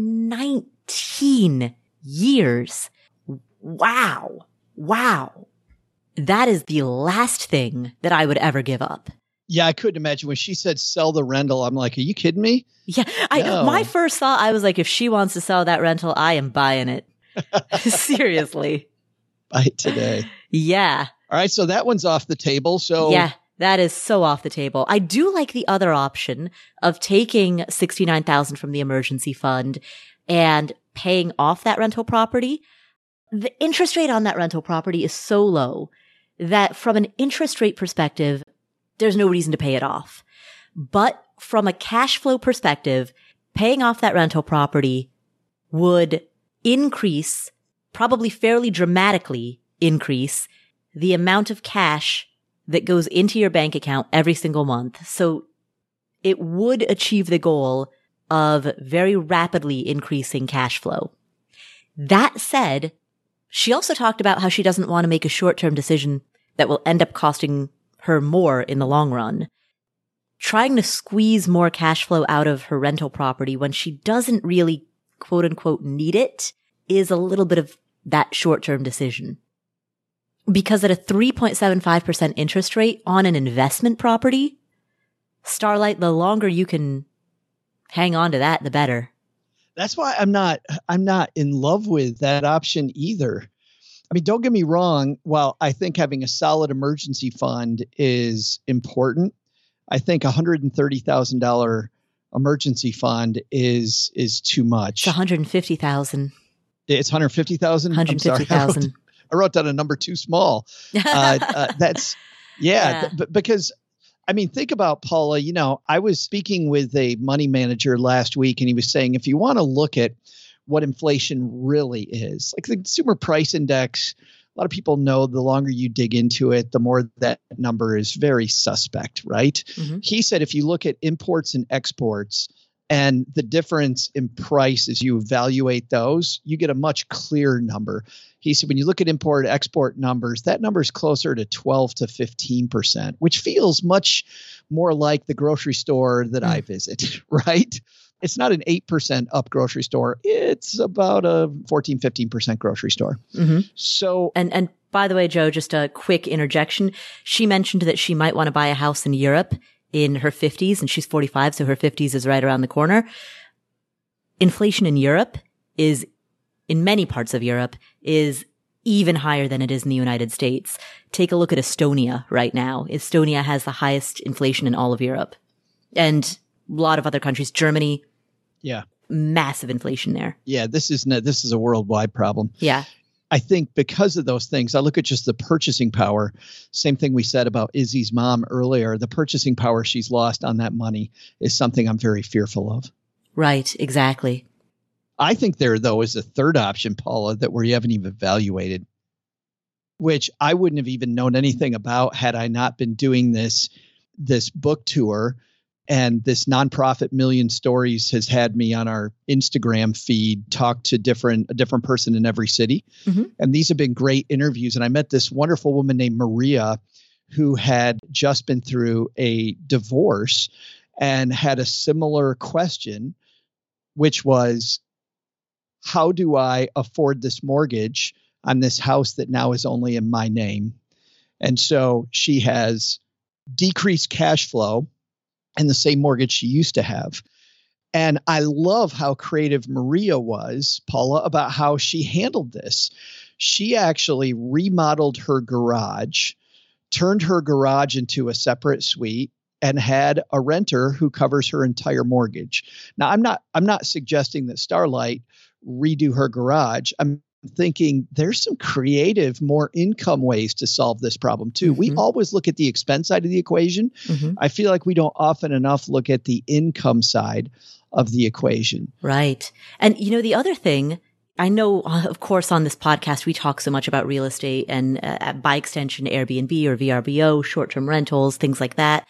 19 years. Wow. Wow. That is the last thing that I would ever give up. Yeah, I couldn't imagine when she said sell the rental. I'm like, are you kidding me? Yeah, No. My first thought, I was like, if she wants to sell that rental, I am buying it. Seriously. Buy it today. Yeah. All right, so that one's off the table. So Yeah, that is so off the table. I do like the other option of taking $69,000 from the emergency fund and paying off that rental property. The interest rate on that rental property is so low that from an interest rate perspective, there's no reason to pay it off. But from a cash flow perspective, paying off that rental property would increase, probably fairly dramatically increase, the amount of cash that goes into your bank account every single month. So it would achieve the goal of very rapidly increasing cash flow. That said, she also talked about how she doesn't want to make a short-term decision that will end up costing her more in the long run. Trying to squeeze more cash flow out of her rental property when she doesn't really, quote unquote, need it is a little bit of that short-term decision. Because at a 3.75% interest rate on an investment property, Starlight, the longer you can hang on to that, the better. that's why I'm not in love with that option either. I mean, don't get me wrong. While I think having a solid emergency fund is important, I think $130,000 emergency fund is too much. It's $150,000. It's $150,000. $150,000. I wrote down a number too small. That's Yeah. because I mean, think about Paula, I was speaking with a money manager last week, and he was saying, if you want to look at what inflation really is, like the consumer price index, a lot of people know the longer you dig into it, the more that number is very suspect, right? Mm-hmm. He said, if you look at imports and exports and the difference in price as you evaluate those, you get a much clearer number. He said, when you look at import export numbers, that number is closer to 12 to 15%, which feels much more like the grocery store that I visit, right? It's not an 8% up grocery store. It's about a 14, 15% grocery store. Mm-hmm. So, and by the way, Joe, just a quick interjection. She mentioned that she might want to buy a house in Europe in her 50s, and she's 45, so her 50s is right around the corner. Inflation in Europe is, in many parts of Europe, is even higher than it is in the United States. Take a look at Estonia right now. Estonia has the highest inflation in all of Europe. And a lot of other countries, Germany. Yeah. Massive inflation there. Yeah, this is a worldwide problem. Yeah. I think because of those things, I look at just the purchasing power. Same thing we said about Izzy's mom earlier. The purchasing power she's lost on that money is something I'm very fearful of. Right, exactly. I think there, though, is a third option, Paula, that we haven't even evaluated, which I wouldn't have even known anything about had I not been doing this book tour. And this nonprofit Million Stories has had me on our Instagram feed talk to a different person in every city. Mm-hmm. And these have been great interviews. And I met this wonderful woman named Maria who had just been through a divorce and had a similar question, which was, how do I afford this mortgage on this house that now is only in my name? And so she has decreased cash flow and the same mortgage she used to have. And I love how creative Maria was, Paula, about how she handled this. She actually remodeled her garage, turned her garage into a separate suite, and had a renter who covers her entire mortgage. Now, I'm not suggesting that Starlight redo her garage. I'm thinking there's some creative, more income ways to solve this problem too. Mm-hmm. We always look at the expense side of the equation. Mm-hmm. I feel like we don't often enough look at the income side of the equation. Right. And the other thing, I know, of course, on this podcast, we talk so much about real estate and by extension, Airbnb or VRBO, short-term rentals, things like that.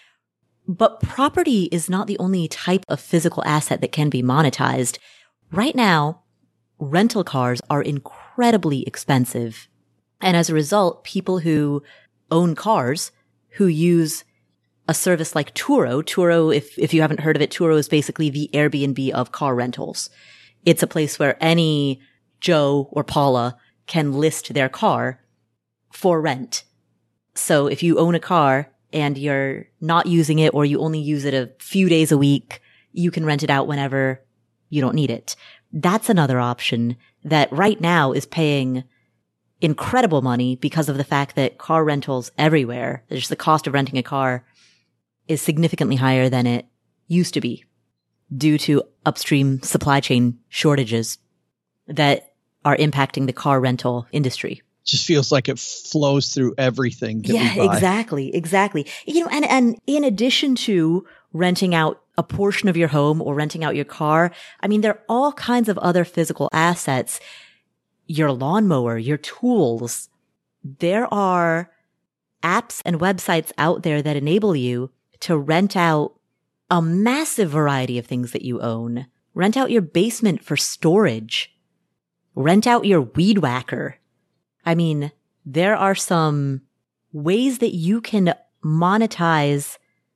But property is not the only type of physical asset that can be monetized. Right now, rental cars are incredibly expensive. And as a result, people who own cars, who use a service like Turo, if you haven't heard of it, Turo is basically the Airbnb of car rentals. It's a place where any Joe or Paula can list their car for rent. So if you own a car and you're not using it, or you only use it a few days a week, you can rent it out whenever you don't need it. That's another option that right now is paying incredible money because of the fact that car rentals everywhere, just the cost of renting a car is significantly higher than it used to be due to upstream supply chain shortages that are impacting the car rental industry. Just feels like it flows through everything that we buy. Exactly. And in addition to renting out a portion of your home or renting out your car, I mean, there are all kinds of other physical assets. Your lawnmower, your tools. There are apps and websites out there that enable you to rent out a massive variety of things that you own. Rent out your basement for storage. Rent out your weed whacker. I mean, there are some ways that you can monetize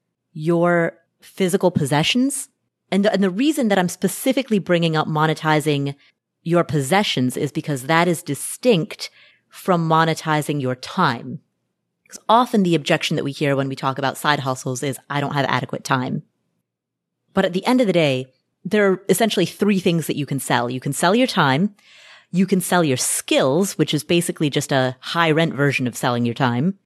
your physical possessions. And the reason that I'm specifically bringing up monetizing your possessions is because that is distinct from monetizing your time. Because often the objection that we hear when we talk about side hustles is, I don't have adequate time. But at the end of the day, there are essentially three things that you can sell. You can sell your time. You can sell your skills, which is basically just a high rent version of selling your time.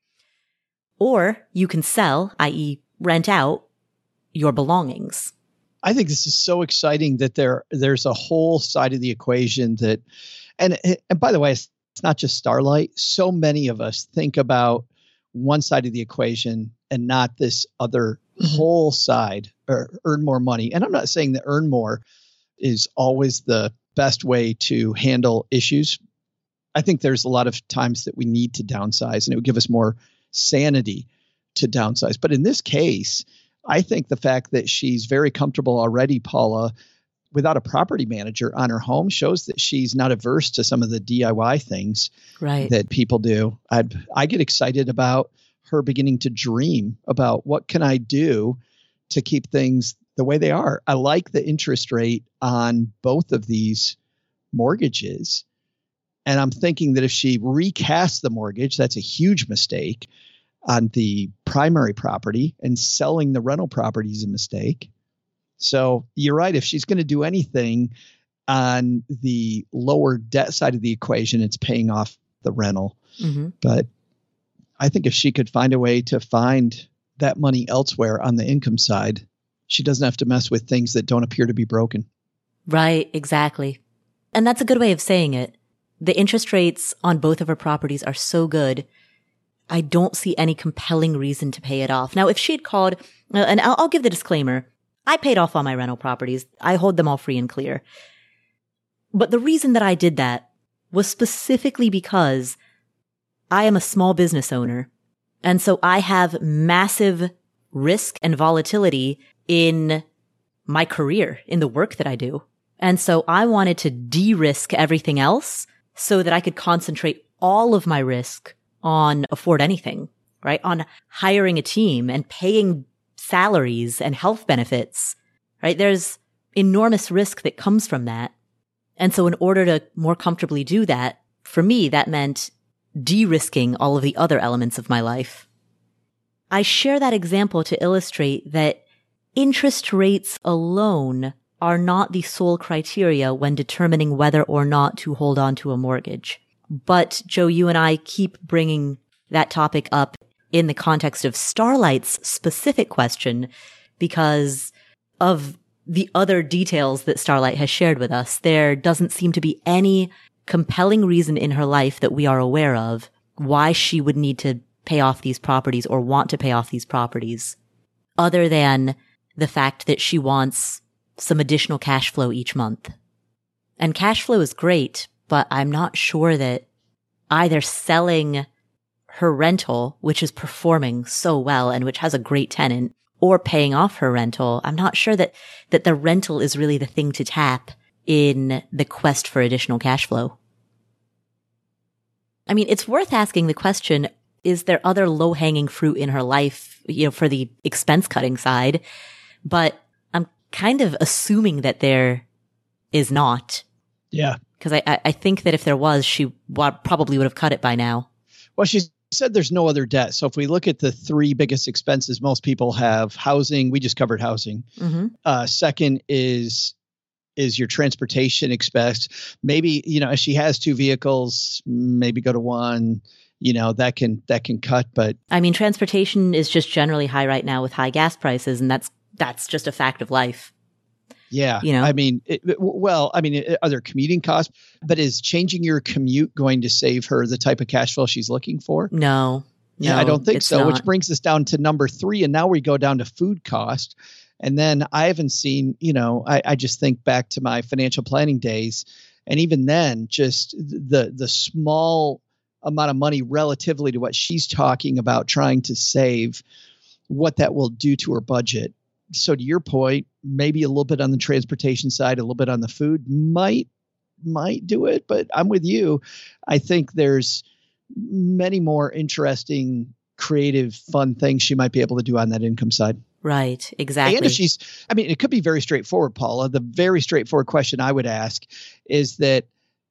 Or you can sell, i.e. rent out, your belongings. I think this is so exciting that there's a whole side of the equation that, and by the way, it's not just Starlight. So many of us think about one side of the equation and not this other whole side, or earn more money. And I'm not saying that earn more is always the best way to handle issues. I think there's a lot of times that we need to downsize, and it would give us more sanity to downsize. But in this case, I think the fact that she's very comfortable already, Paula, without a property manager on her home shows that she's not averse to some of the DIY things that people do. I get excited about her beginning to dream about what can I do to keep things the way they are. I like the interest rate on both of these mortgages. And I'm thinking that if she recasts the mortgage, that's a huge mistake on the primary property, and selling the rental property is a mistake. So you're right. If she's going to do anything on the lower debt side of the equation, it's paying off the rental. But I think if she could find a way to find that money elsewhere on the income side, she doesn't have to mess with things that don't appear to be broken. Right, exactly. And that's a good way of saying it. The interest rates on both of her properties are so good, I don't see any compelling reason to pay it off. Now, if she had called, and I'll give the disclaimer, I paid off all my rental properties. I hold them all free and clear. But the reason that I did that was specifically because I am a small business owner. And so I have massive risk and volatility in my career, in the work that I do. And so I wanted to de-risk everything else so that I could concentrate all of my risk on Afford Anything, right? On hiring a team and paying salaries and health benefits, right? There's enormous risk that comes from that. And so in order to more comfortably do that, for me, that meant de-risking all of the other elements of my life. I share that example to illustrate that interest rates alone are not the sole criteria when determining whether or not to hold on to a mortgage. But Joe, you and I keep bringing that topic up in the context of Starlight's specific question because of the other details that Starlight has shared with us. There doesn't seem to be any compelling reason in her life that we are aware of why she would need to pay off these properties or want to pay off these properties, other than the fact that she wants some additional cash flow each month. And cash flow is great, but I'm not sure that either selling her rental, which is performing so well and which has a great tenant, or paying off her rental, I'm not sure that the rental is really the thing to tap in the quest for additional cash flow. I mean, it's worth asking the question, is there other low-hanging fruit in her life, for the expense cutting side? But I'm kind of assuming that there is not. Yeah. Because I think that if there was, she probably would have cut it by now. Well, she said there's no other debt. So if we look at the three biggest expenses, most people have housing. We just covered housing. Second is your transportation expense. Maybe, if she has two vehicles, maybe go to one, that can cut. But I mean, transportation is just generally high right now with high gas prices. And that's just a fact of life. Yeah. I mean, are there commuting costs? But is changing your commute going to save her the type of cash flow she's looking for? No. I don't think so, not. Which brings us down to number 3. And now we go down to food cost. And then I haven't seen, I just think back to my financial planning days. And even then, just the small amount of money relatively to what she's talking about trying to save, what that will do to her budget. So to your point, maybe a little bit on the transportation side, a little bit on the food might do it. But I'm with you. I think there's many more interesting, creative, fun things she might be able to do on that income side. Right. Exactly. And if it could be very straightforward, Paula. The very straightforward question I would ask is that,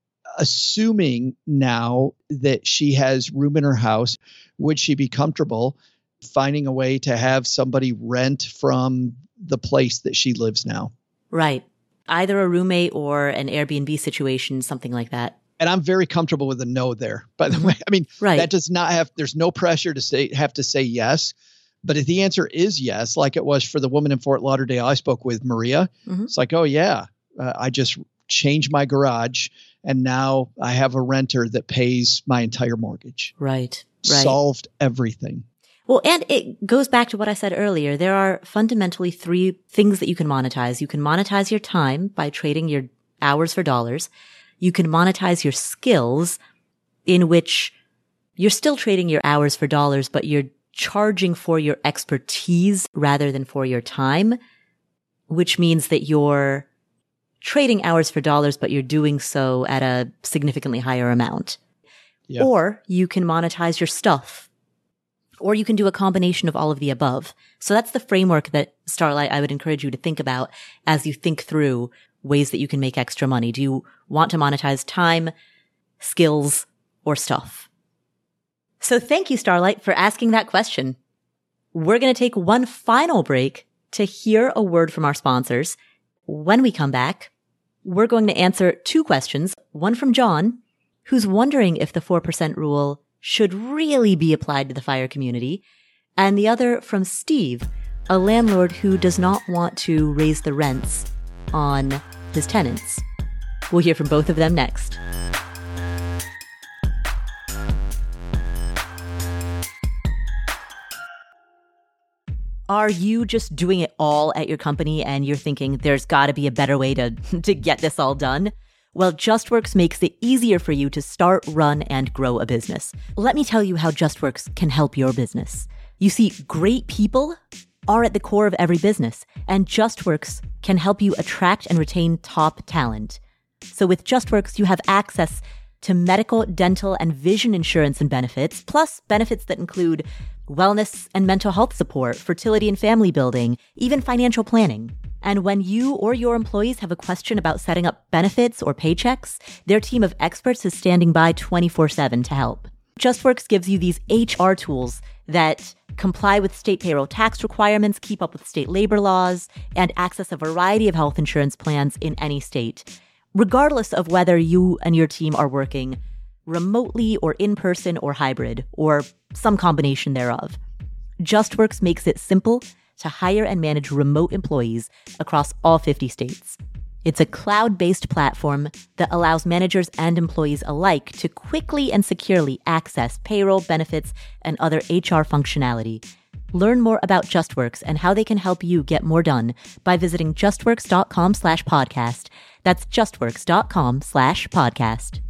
assuming now that she has room in her house, would she be comfortable finding a way to have somebody rent from the place that she lives now? Right. Either a roommate or an Airbnb situation, something like that. And I'm very comfortable with a no there, by the way. I mean, that does not there's no pressure to have to say yes. But if the answer is yes, like it was for the woman in Fort Lauderdale I spoke with, Maria, it's like, oh yeah, I just changed my garage and now I have a renter that pays my entire mortgage. Right. solved everything. Well, and it goes back to what I said earlier. There are fundamentally three things that you can monetize. You can monetize your time by trading your hours for dollars. You can monetize your skills, in which you're still trading your hours for dollars, but you're charging for your expertise rather than for your time, which means that you're trading hours for dollars, but you're doing so at a significantly higher amount. Yeah. Or you can monetize your stuff. Or you can do a combination of all of the above. So that's the framework that, Starlight, I would encourage you to think about as you think through ways that you can make extra money. Do you want to monetize time, skills, or stuff? So thank you, Starlight, for asking that question. We're going to take one final break to hear a word from our sponsors. When we come back, we're going to answer two questions. One from John, who's wondering if the 4% rule should really be applied to the fire community, and the other from Steve, a landlord who does not want to raise the rents on his tenants. We'll hear from both of them next. Are you just doing it all at your company and you're thinking there's got to be a better way to get this all done? Well, JustWorks makes it easier for you to start, run, and grow a business. Let me tell you how JustWorks can help your business. You see, great people are at the core of every business, and JustWorks can help you attract and retain top talent. So with JustWorks, you have access to medical, dental, and vision insurance and benefits, plus benefits that include wellness and mental health support, fertility and family building, even financial planning. And when you or your employees have a question about setting up benefits or paychecks, their team of experts is standing by 24/7 to help. JustWorks gives you these HR tools that comply with state payroll tax requirements, keep up with state labor laws, and access a variety of health insurance plans in any state, regardless of whether you and your team are working remotely or in person or hybrid, or some combination thereof. JustWorks makes it simple to hire and manage remote employees across all 50 states. It's a cloud-based platform that allows managers and employees alike to quickly and securely access payroll, benefits, and other HR functionality. Learn more about JustWorks and how they can help you get more done by visiting justworks.com/podcast. That's justworks.com/podcast.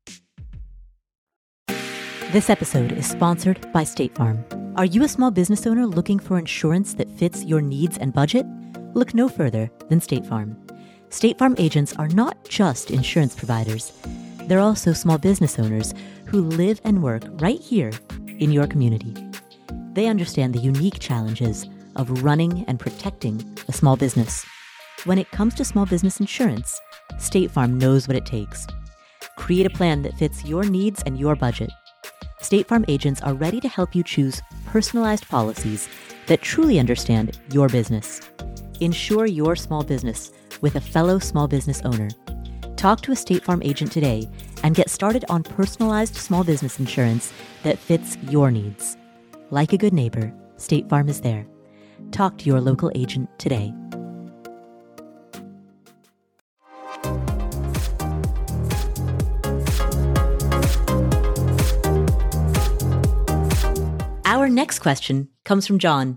This episode is sponsored by State Farm. Are you a small business owner looking for insurance that fits your needs and budget? Look no further than State Farm. State Farm agents are not just insurance providers. They're also small business owners who live and work right here in your community. They understand the unique challenges of running and protecting a small business. When it comes to small business insurance, State Farm knows what it takes. Create a plan that fits your needs and your budget. State Farm agents are ready to help you choose personalized policies that truly understand your business. Insure your small business with a fellow small business owner. Talk to a State Farm agent today and get started on personalized small business insurance that fits your needs. Like a good neighbor, State Farm is there. Talk to your local agent today. Our next question comes from John.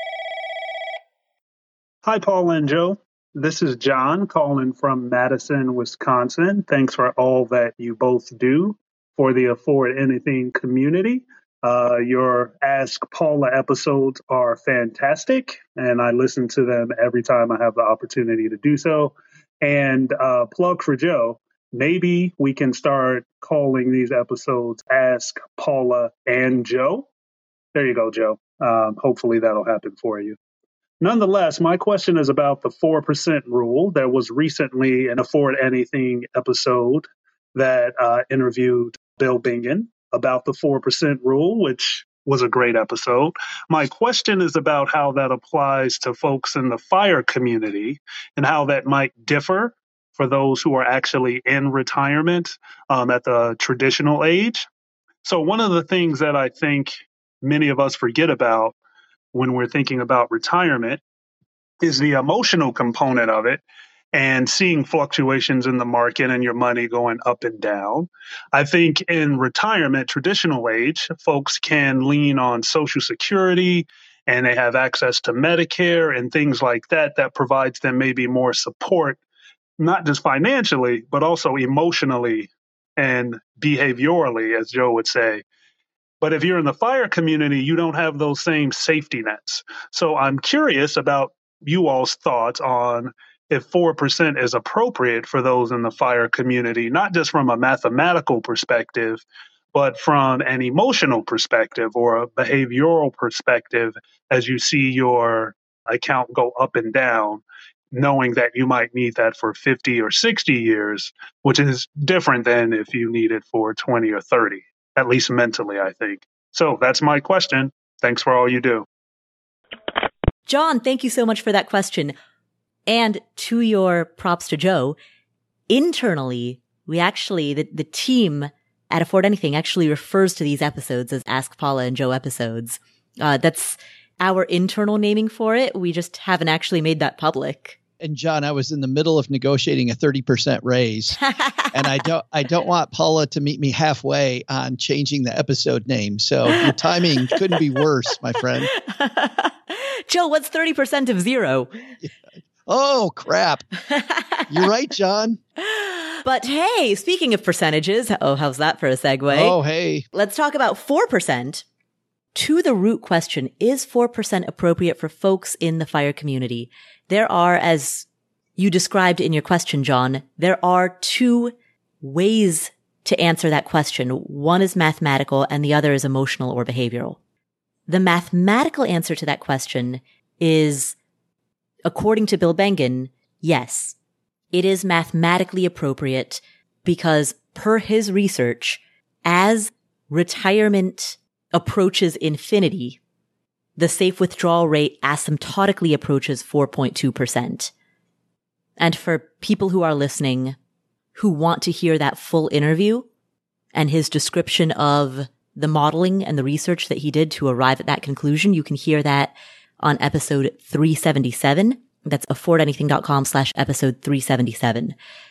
Hi, Paul and Joe. This is John calling from Madison, Wisconsin. Thanks for all that you both do for the Afford Anything community. Your Ask Paula episodes are fantastic, and I listen to them every time I have the opportunity to do so. And plug for Joe, maybe we can start calling these episodes Ask Paula and Joe. There you go, Joe. Hopefully that'll happen for you. Nonetheless, my question is about the 4% rule. There was recently an Afford Anything episode that interviewed Bill Bingen about the 4% rule, which was a great episode. My question is about how that applies to folks in the fire community and how that might differ for those who are actually in retirement at the traditional age. So one of the things that I think many of us forget about when we're thinking about retirement is the emotional component of it. and seeing fluctuations in the market and your money going up and down. I think in retirement, traditional age, folks can lean on Social Security and they have access to Medicare and things like that, that provides them maybe more support, not just financially, but also emotionally and behaviorally, as Joe would say. But if you're in the FIRE community, you don't have those same safety nets. So I'm curious about you all's thoughts on if 4% is appropriate for those in the FIRE community, not just from a mathematical perspective, but from an emotional perspective or a behavioral perspective as you see your account go up and down, knowing that you might need that for 50 or 60 years, which is different than if you need it for 20 or 30, at least mentally, I think. So that's my question. Thanks for all you do. John, thank you so much for that question. And to your props to Joe, internally, we actually, the team at Afford Anything actually refers to these episodes as Ask Paula and Joe episodes. That's our internal naming for it. We just haven't actually made that public. And John, I was in the middle of negotiating a 30% raise, and I don't want Paula to meet me halfway on changing the episode name. So your timing couldn't be worse, my friend. Joe, what's 30% of zero? Oh, crap. You're right, John. But hey, speaking of percentages, how's that for a segue? Oh, hey. Let's talk about 4%. To the root question, is 4% appropriate for folks in the FIRE community? There are, as you described in your question, John, there are two ways to answer that question. One is mathematical and the other is emotional or behavioral. The mathematical answer to that question is, according to Bill Bengen, yes, it is mathematically appropriate because per his research, as retirement approaches infinity, the safe withdrawal rate asymptotically approaches 4.2%. And for people who are listening who want to hear that full interview and his description of the modeling and the research that he did to arrive at that conclusion, you can hear that on episode 377. That's affordanything.com/episode 377.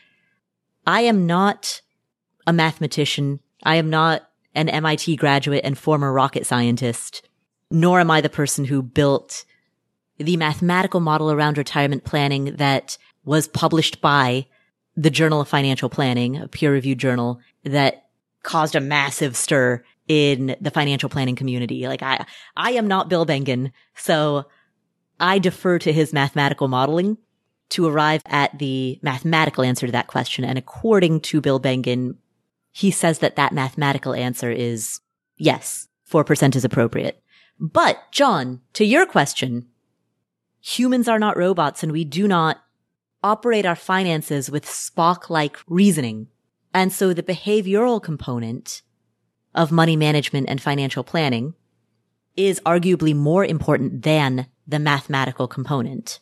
I am not a mathematician. I am not an MIT graduate and former rocket scientist, nor am I the person who built the mathematical model around retirement planning that was published by the Journal of Financial Planning, a peer-reviewed journal that caused a massive stir in the financial planning community. Like I am not Bill Bengen, so I defer to his mathematical modeling to arrive at the mathematical answer to that question. And according to Bill Bengen, he says that that mathematical answer is yes, 4% is appropriate. But John, to your question, humans are not robots and we do not operate our finances with Spock-like reasoning. And so the behavioral component of money management and financial planning is arguably more important than the mathematical component.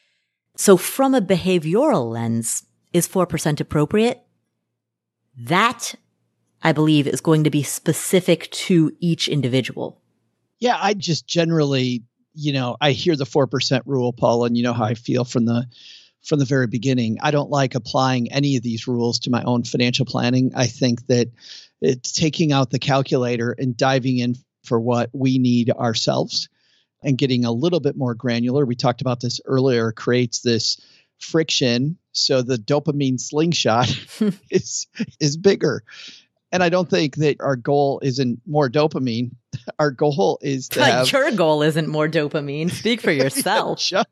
So from a behavioral lens, is 4% appropriate? That, I believe, is going to be specific to each individual. Yeah, I just generally, I hear the 4% rule, Paul, and you know how I feel from the very beginning. I don't like applying any of these rules to my own financial planning. I think that it's taking out the calculator and diving in for what we need ourselves and getting a little bit more granular. We talked about this earlier, creates this friction. So the dopamine slingshot is bigger. And I don't think that our goal isn't more dopamine. Our goal is to have... Your goal isn't more dopamine. Speak for yourself. Yeah,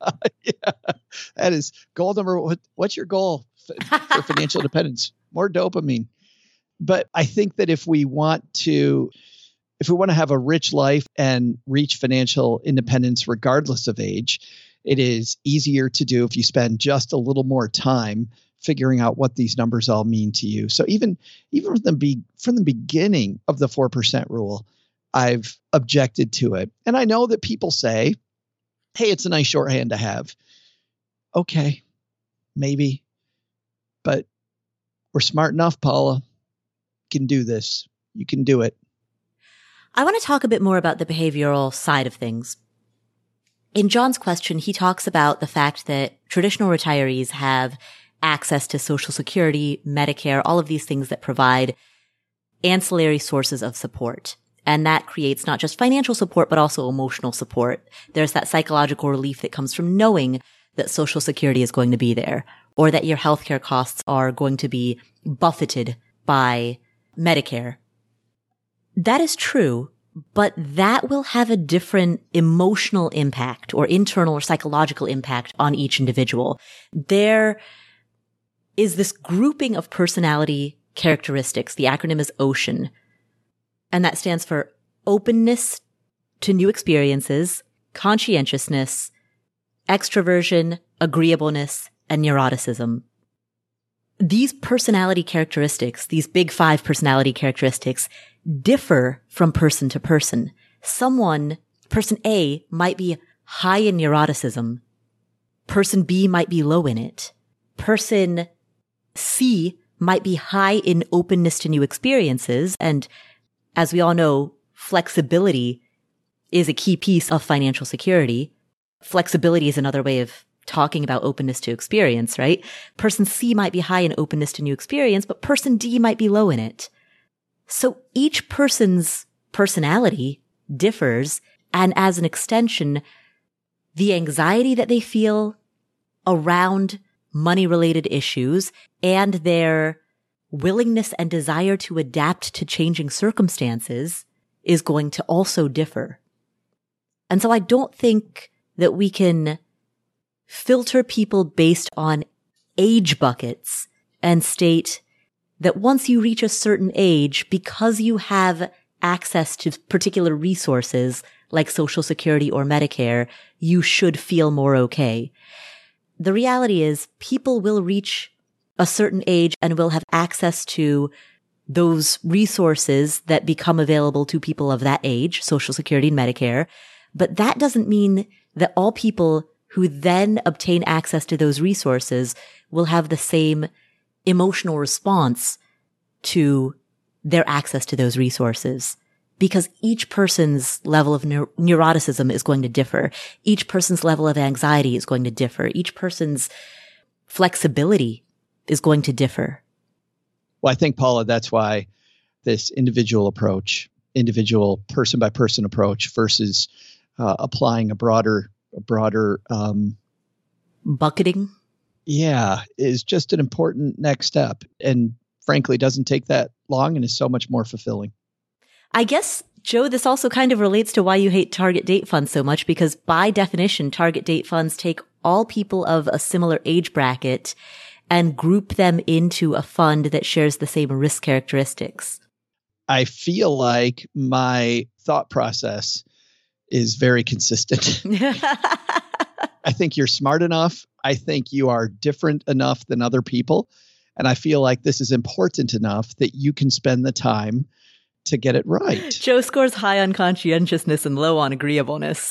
that is goal number one. What's your goal for financial independence? More dopamine. But I think that if we want to have a rich life and reach financial independence regardless of age, it is easier to do if you spend just a little more time figuring out what these numbers all mean to you. So even from the beginning of the 4% rule, I've objected to it. And I know that people say, hey, it's a nice shorthand to have. Okay, maybe. But we're smart enough, Paula. You can do this. You can do it. I want to talk a bit more about the behavioral side of things. In John's question, he talks about the fact that traditional retirees have access to Social Security, Medicare, all of these things that provide ancillary sources of support. And that creates not just financial support, but also emotional support. There's that psychological relief that comes from knowing that Social Security is going to be there, or that your healthcare costs are going to be buffeted by Medicare. That is true, but that will have a different emotional impact or internal or psychological impact on each individual. There is this grouping of personality characteristics. The acronym is OCEAN, and that stands for openness to new experiences, conscientiousness, extroversion, agreeableness, and neuroticism. These personality characteristics, these big 5 personality characteristics, differ from person to person. Person A might be high in neuroticism. Person B might be low in it. Person C might be high in openness to new experiences. And as we all know, flexibility is a key piece of financial security. Flexibility is another way of talking about openness to experience, right? Person C might be high in openness to new experience, but person D might be low in it. So each person's personality differs, and as an extension, the anxiety that they feel around money-related issues and their willingness and desire to adapt to changing circumstances is going to also differ. And so I don't think that we can filter people based on age buckets and state that once you reach a certain age, because you have access to particular resources like Social Security or Medicare, you should feel more okay. The reality is people will reach a certain age and will have access to those resources that become available to people of that age, Social Security and Medicare. But that doesn't mean that all people who then obtain access to those resources will have the same emotional response to their access to those resources. Because each person's level of neuroticism is going to differ. Each person's level of anxiety is going to differ. Each person's flexibility is going to differ. Well, I think, Paula, that's why this individual approach, individual person by person approach versus applying a broader bucketing. Yeah, is just an important next step. And frankly, doesn't take that long and is so much more fulfilling. I guess, Joe, this also kind of relates to why you hate target date funds so much, because by definition, target date funds take all people of a similar age bracket and group them into a fund that shares the same risk characteristics. I feel like my thought process is very consistent. I think you're smart enough. I think you are different enough than other people. And I feel like this is important enough that you can spend the time to get it right. Joe scores high on conscientiousness and low on agreeableness.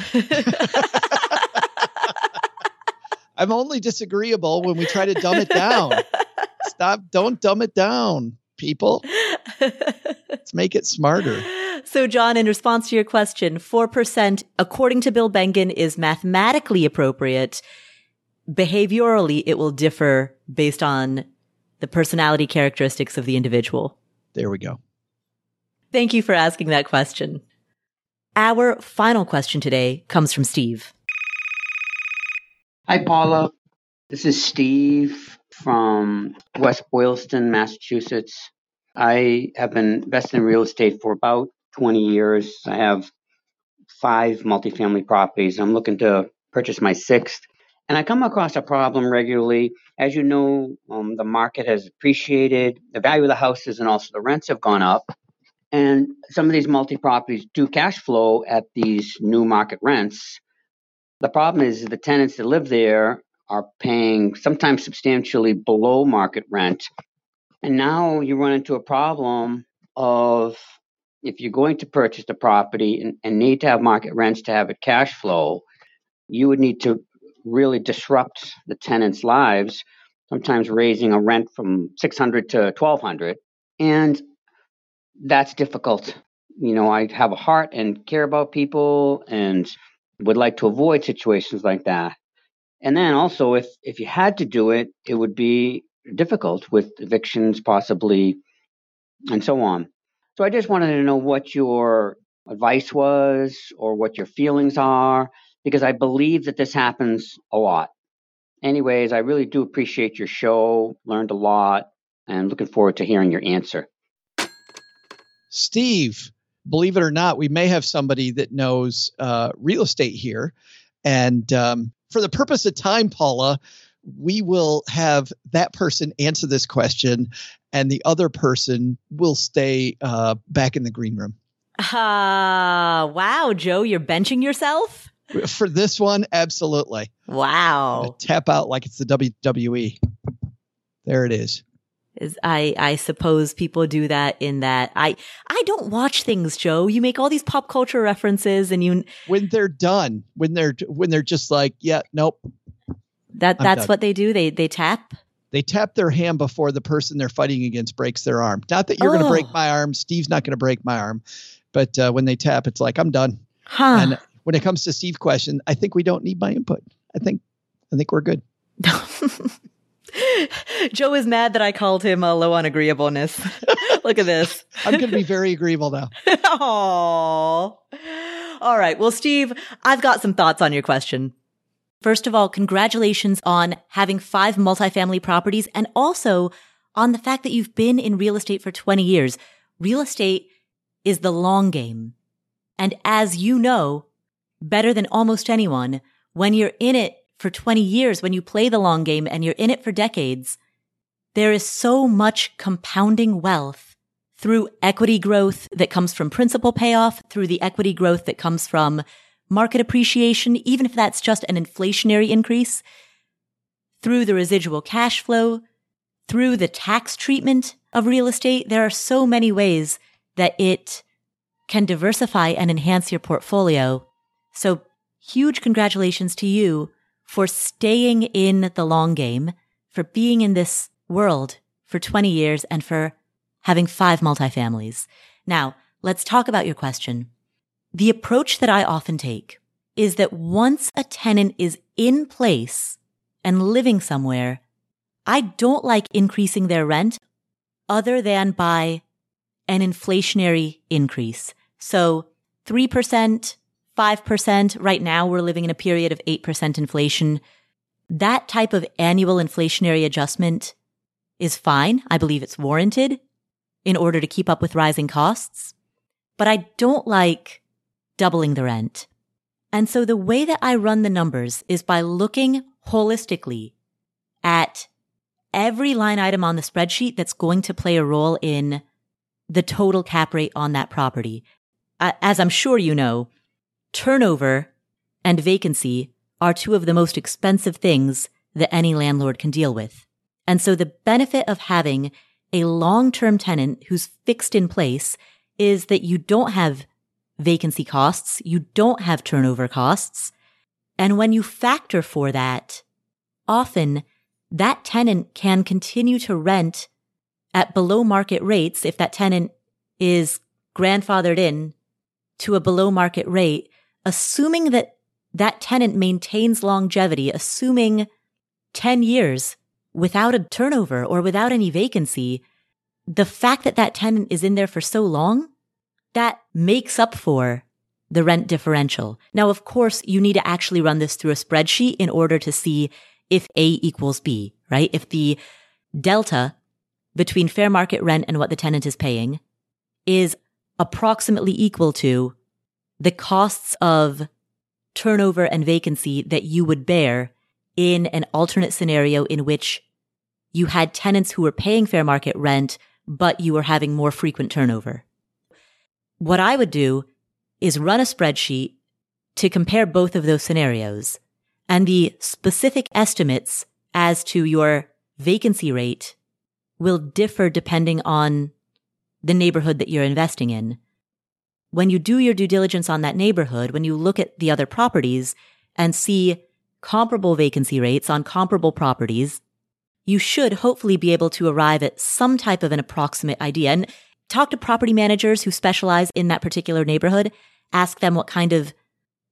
I'm only disagreeable when we try to dumb it down. Don't dumb it down, people. Let's make it smarter. So, John, in response to your question, 4%, according to Bill Bengen, is mathematically appropriate. Behaviorally, it will differ based on the personality characteristics of the individual. There we go. Thank you for asking that question. Our final question today comes from Steve. Hi, Paula. This is Steve from West Boylston, Massachusetts. I have been invested in real estate for about 20 years. I have 5 multifamily properties. I'm looking to purchase my 6th. And I come across a problem regularly. As you know, the market has appreciated. The value of the houses and also the rents have gone up. And some of these multi-properties do cash flow at these new market rents. The problem is the tenants that live there are paying sometimes substantially below market rent. And now you run into a problem of if you're going to purchase the property and need to have market rents to have it cash flow, you would need to really disrupt the tenants' lives, sometimes raising a rent from $600 to $1,200. And that's difficult. You know, I have a heart and care about people, and would like to avoid situations like that. And then also, if you had to do it, it would be difficult with evictions possibly and so on. So I just wanted to know what your advice was or what your feelings are, because I believe that this happens a lot. Anyways, I really do appreciate your show, learned a lot, and looking forward to hearing your answer. Steve, believe it or not, we may have somebody that knows real estate here. And for the purpose of time, Paula, we will have that person answer this question, and the other person will stay back in the green room. Wow, Joe, you're benching yourself? For this one, absolutely. Wow. Tap out like it's the WWE. There it is. I suppose people do that in that I don't watch things, Joe. You make all these pop culture references and when they're done, when they're just like, yeah, nope. That's what they do. They tap. They tap their hand before the person they're fighting against breaks their arm. Not that you're going to break my arm. Steve's not going to break my arm. But when they tap, it's like, I'm done. Huh. And when it comes to Steve's question, I think we don't need my input. I think we're good. Joe is mad that I called him low on agreeableness. Look at this. I'm going to be very agreeable now. Aww. All right. Well, Steve, I've got some thoughts on your question. First of all, congratulations on having 5 multifamily properties and also on the fact that you've been in real estate for 20 years. Real estate is the long game. And as you know, better than almost anyone, when you're in it for 20 years, when you play the long game and you're in it for decades, there is so much compounding wealth through equity growth that comes from principal payoff, through the equity growth that comes from market appreciation, even if that's just an inflationary increase, through the residual cash flow, through the tax treatment of real estate. There are so many ways that it can diversify and enhance your portfolio. So huge congratulations to you for staying in the long game, for being in this world for 20 years, and for having 5 multifamilies. Now, let's talk about your question. The approach that I often take is that once a tenant is in place and living somewhere, I don't like increasing their rent other than by an inflationary increase. So 3%, 5%. Right now, we're living in a period of 8% inflation. That type of annual inflationary adjustment is fine. I believe it's warranted in order to keep up with rising costs. But I don't like doubling the rent. And so the way that I run the numbers is by looking holistically at every line item on the spreadsheet that's going to play a role in the total cap rate on that property. As I'm sure you know, turnover and vacancy are 2 of the most expensive things that any landlord can deal with. And so the benefit of having a long-term tenant who's fixed in place is that you don't have vacancy costs, you don't have turnover costs. And when you factor for that, often that tenant can continue to rent at below market rates if that tenant is grandfathered in to a below market rate, assuming that that tenant maintains longevity, assuming 10 years without a turnover or without any vacancy. The fact that that tenant is in there for so long, that makes up for the rent differential. Now, of course, you need to actually run this through a spreadsheet in order to see if A equals B, right? If the delta between fair market rent and what the tenant is paying is approximately equal to the costs of turnover and vacancy that you would bear in an alternate scenario in which you had tenants who were paying fair market rent, but you were having more frequent turnover. What I would do is run a spreadsheet to compare both of those scenarios, and the specific estimates as to your vacancy rate will differ depending on the neighborhood that you're investing in. When you do your due diligence on that neighborhood, when you look at the other properties and see comparable vacancy rates on comparable properties, you should hopefully be able to arrive at some type of an approximate idea. And talk to property managers who specialize in that particular neighborhood. Ask them what kind of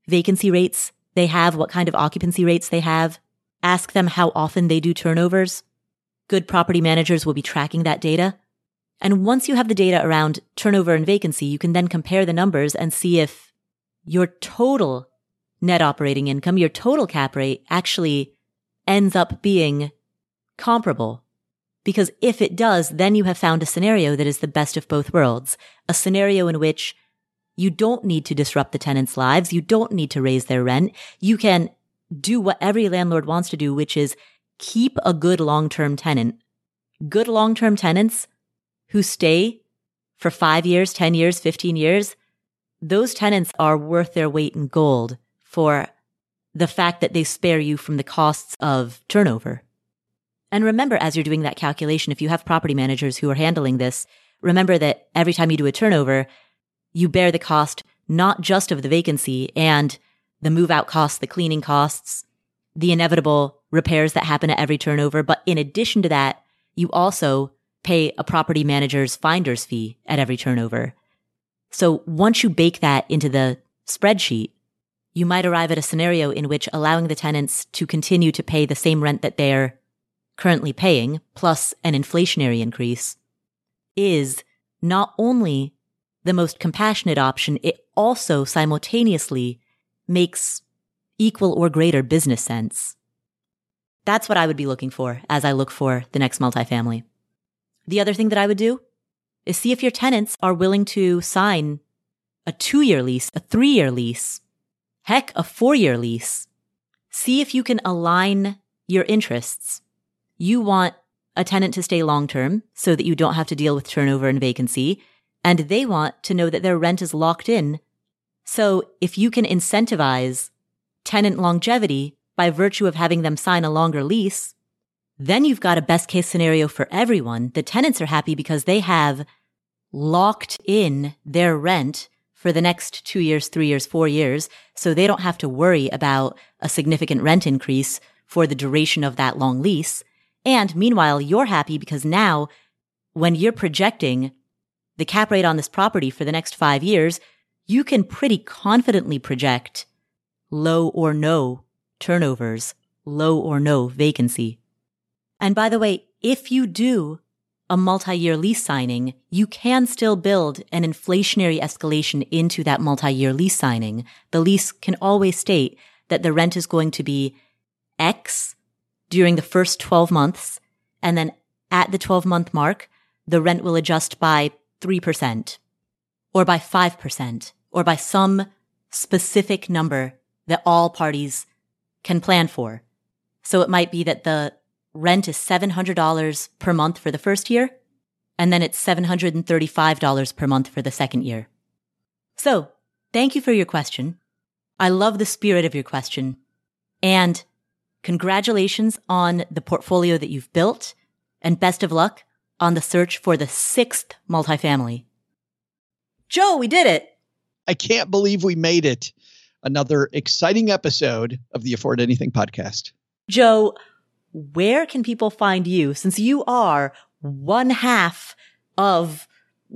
vacancy rates they have, what kind of occupancy rates they have. Ask them how often they do turnovers. Good property managers will be tracking that data. And once you have the data around turnover and vacancy, you can then compare the numbers and see if your total net operating income, your total cap rate actually ends up being comparable. Because if it does, then you have found a scenario that is the best of both worlds. A scenario in which you don't need to disrupt the tenants' lives. You don't need to raise their rent. You can do what every landlord wants to do, which is keep a good long-term tenant. Good long-term tenants who stay for 5 years, 10 years, 15 years, those tenants are worth their weight in gold for the fact that they spare you from the costs of turnover. And remember, as you're doing that calculation, if you have property managers who are handling this, remember that every time you do a turnover, you bear the cost not just of the vacancy and the move-out costs, the cleaning costs, the inevitable repairs that happen at every turnover, but in addition to that, you also pay a property manager's finder's fee at every turnover. So once you bake that into the spreadsheet, you might arrive at a scenario in which allowing the tenants to continue to pay the same rent that they're currently paying, plus an inflationary increase, is not only the most compassionate option, it also simultaneously makes equal or greater business sense. That's what I would be looking for as I look for the next multifamily. The other thing that I would do is see if your tenants are willing to sign a 2-year lease, a 3-year lease, heck, a 4-year lease. See if you can align your interests. You want a tenant to stay long-term so that you don't have to deal with turnover and vacancy, and they want to know that their rent is locked in. So if you can incentivize tenant longevity by virtue of having them sign a longer lease, then you've got a best-case scenario for everyone. The tenants are happy because they have locked in their rent for the next 2 years, 3 years, 4 years, so they don't have to worry about a significant rent increase for the duration of that long lease. And meanwhile, you're happy because now, when you're projecting the cap rate on this property for the next 5 years, you can pretty confidently project low or no turnovers, low or no vacancy. And by the way, if you do a multi-year lease signing, you can still build an inflationary escalation into that multi-year lease signing. The lease can always state that the rent is going to be X during the first 12 months, and then at the 12-month mark, the rent will adjust by 3%, or by 5%, or by some specific number that all parties can plan for. So it might be that the rent is $700 per month for the first year, and then it's $735 per month for the second year. So, thank you for your question. I love the spirit of your question. And congratulations on the portfolio that you've built, and best of luck on the search for the 6th multifamily. Joe, we did it! I can't believe we made it. Another exciting episode of the Afford Anything podcast. Joe, where can people find you, since you are one half of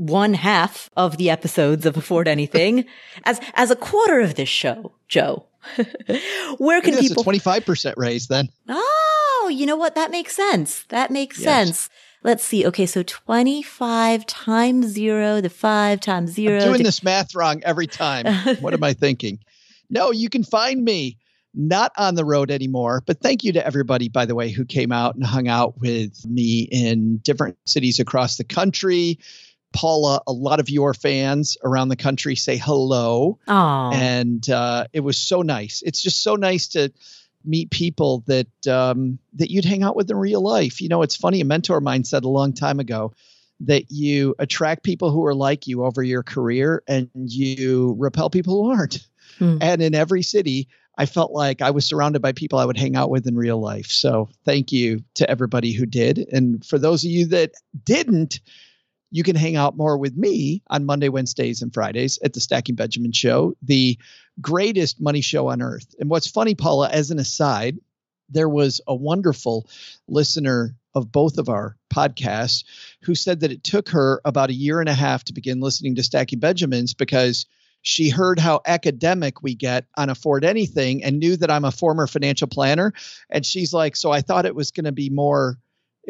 the episodes of Afford Anything, as a quarter of this show, Joe? Where can people? It's a 25% raise then. Oh, you know what? That makes sense. That makes sense. Let's see. Okay, so 25 times 0 to 5 times 0. I'm doing this math wrong every time. What am I thinking? No, you can find me not on the road anymore, but thank you to everybody, by the way, who came out and hung out with me in different cities across the country. Paula, a lot of your fans around the country say hello. Aww. And it was so nice. It's just so nice to meet people that you'd hang out with in real life. You know, it's funny. A mentor of mine said a long time ago that you attract people who are like you over your career and you repel people who aren't. And in every city, I felt like I was surrounded by people I would hang out with in real life. So thank you to everybody who did. And for those of you that didn't, you can hang out more with me on Monday, Wednesdays, and Fridays at the Stacking Benjamin Show, the greatest money show on earth. And what's funny, Paula, as an aside, there was a wonderful listener of both of our podcasts who said that it took her about 1.5 years to begin listening to Stacking Benjamins because She heard how academic we get on Afford Anything and knew that I'm a former financial planner. And she's like, so I thought it was going to be more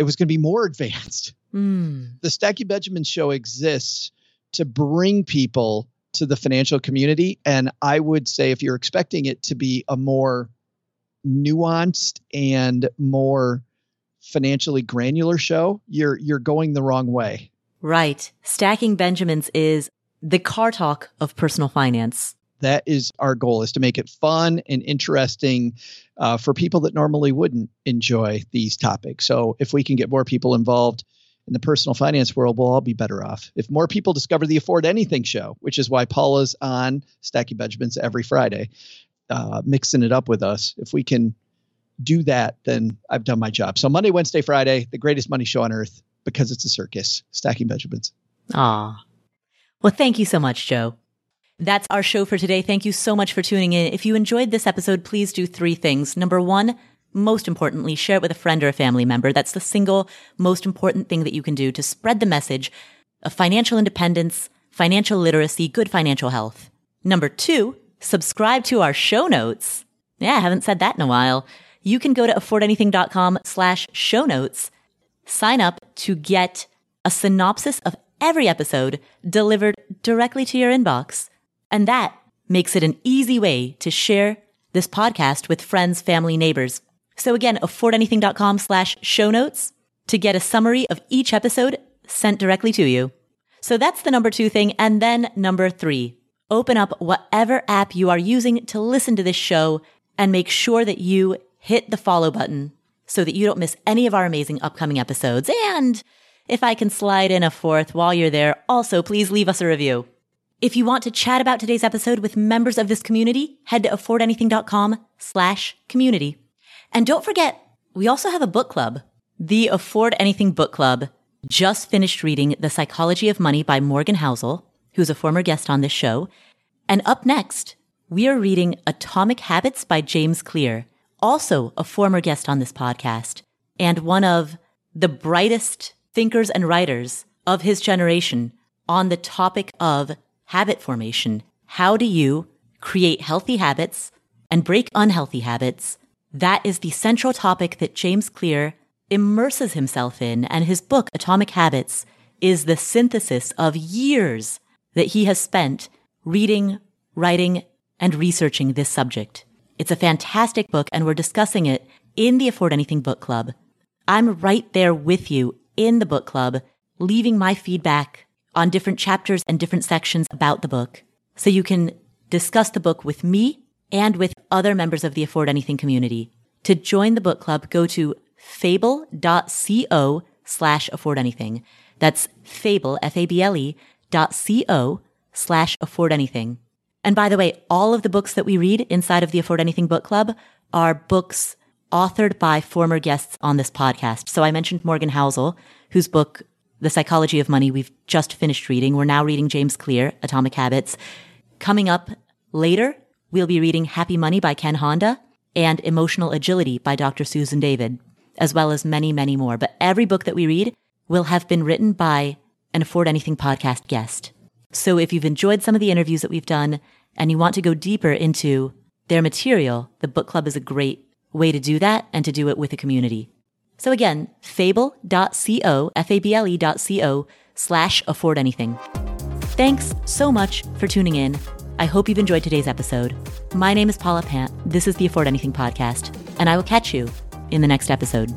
advanced. The Stacking Benjamins show exists to bring people to the financial community. And I would say if you're expecting it to be a more nuanced and more financially granular show, you're going the wrong way. Right. Stacking Benjamins is the car talk of personal finance. That is our goal, is to make it fun and interesting for people that normally wouldn't enjoy these topics. So if we can get more people involved in the personal finance world, we'll all be better off. If more people discover the Afford Anything show, which is why Paula's on Stacking Benjamins every Friday, mixing it up with us. If we can do that, then I've done my job. So Monday, Wednesday, Friday, the greatest money show on earth, because it's a circus, Stacking Benjamins. Ah, well, thank you so much, Joe. That's our show for today. Thank you so much for tuning in. If you enjoyed this episode, please do 3 things. Number 1, most importantly, share it with a friend or a family member. That's the single most important thing that you can do to spread the message of financial independence, financial literacy, good financial health. Number 2, subscribe to our show notes. Yeah, I haven't said that in a while. You can go to affordanything.com/show notes, sign up to get a synopsis of every episode delivered directly to your inbox. And that makes it an easy way to share this podcast with friends, family, neighbors. So again, affordanything.com/show notes to get a summary of each episode sent directly to you. So that's the number 2 thing. And then number 3, open up whatever app you are using to listen to this show and make sure that you hit the follow button so that you don't miss any of our amazing upcoming episodes. And if I can slide in a 4th while you're there, also please leave us a review. If you want to chat about today's episode with members of this community, head to affordanything.com/community. And don't forget, we also have a book club. The Afford Anything Book Club just finished reading The Psychology of Money by Morgan Housel, who's a former guest on this show. And up next, we are reading Atomic Habits by James Clear, also a former guest on this podcast, and one of the brightest thinkers and writers of his generation on the topic of habit formation. How do you create healthy habits and break unhealthy habits? That is the central topic that James Clear immerses himself in, and his book, Atomic Habits, is the synthesis of years that he has spent reading, writing, and researching this subject. It's a fantastic book, and we're discussing it in the Afford Anything Book Club. I'm right there with you in the book club, leaving my feedback on different chapters and different sections about the book, so you can discuss the book with me and with other members of the Afford Anything community. To join the book club, go to fable.co/affordanything. That's fable, FABLE.co/affordanything. And by the way, all of the books that we read inside of the Afford Anything book club are books authored by former guests on this podcast. So I mentioned Morgan Housel, whose book, The Psychology of Money, we've just finished reading. We're now reading James Clear, Atomic Habits. Coming up later, we'll be reading Happy Money by Ken Honda and Emotional Agility by Dr. Susan David, as well as many, many more. But every book that we read will have been written by an Afford Anything podcast guest. So if you've enjoyed some of the interviews that we've done and you want to go deeper into their material, the book club is a great way to do that and to do it with a community. So again, fable.co, FABLE.co/affordanything. Thanks so much for tuning in. I hope you've enjoyed today's episode. My name is Paula Pant. This is the Afford Anything podcast, and I will catch you in the next episode.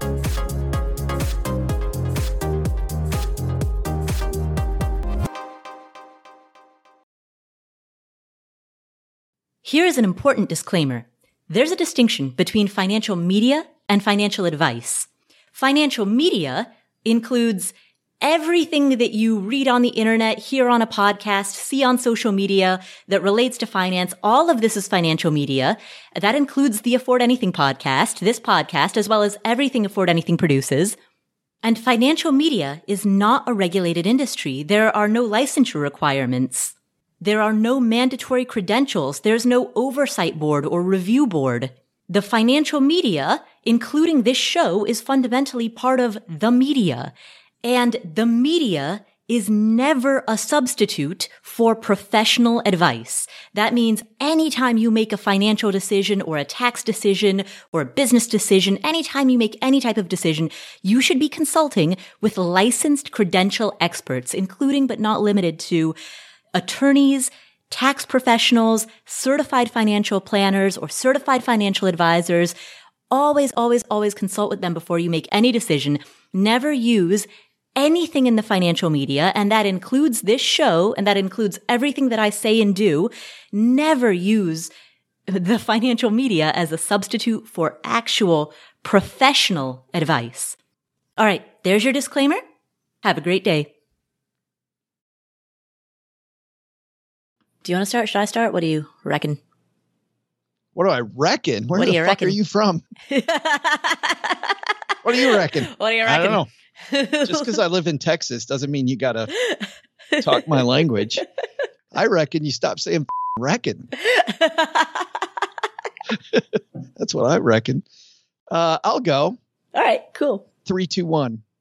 Here is an important disclaimer. There's a distinction between financial media and financial advice. Financial media includes everything that you read on the internet, hear on a podcast, see on social media that relates to finance. All of this is financial media. That includes the Afford Anything podcast, this podcast, as well as everything Afford Anything produces. And financial media is not a regulated industry. There are no licensure requirements. There are no mandatory credentials. There's no oversight board or review board. The financial media, including this show, is fundamentally part of the media. And the media is never a substitute for professional advice. That means anytime you make a financial decision or a tax decision or a business decision, anytime you make any type of decision, you should be consulting with licensed credential experts, including but not limited to attorneys, tax professionals, certified financial planners, or certified financial advisors. Always, always, always consult with them before you make any decision. Never use anything in the financial media, and that includes this show, and that includes everything that I say and do. Never use the financial media as a substitute for actual professional advice. All right, there's your disclaimer. Have a great day. Do you want to start? Should I start? What do you reckon? What do I reckon? Where What do the you fuck reckon? are you from? What do you reckon? What do you I reckon? don't know. Just because I live in Texas doesn't mean you got to talk my language. I reckon you stop saying reckon. That's what I reckon. I'll go. All right, cool. 3, 2, 1.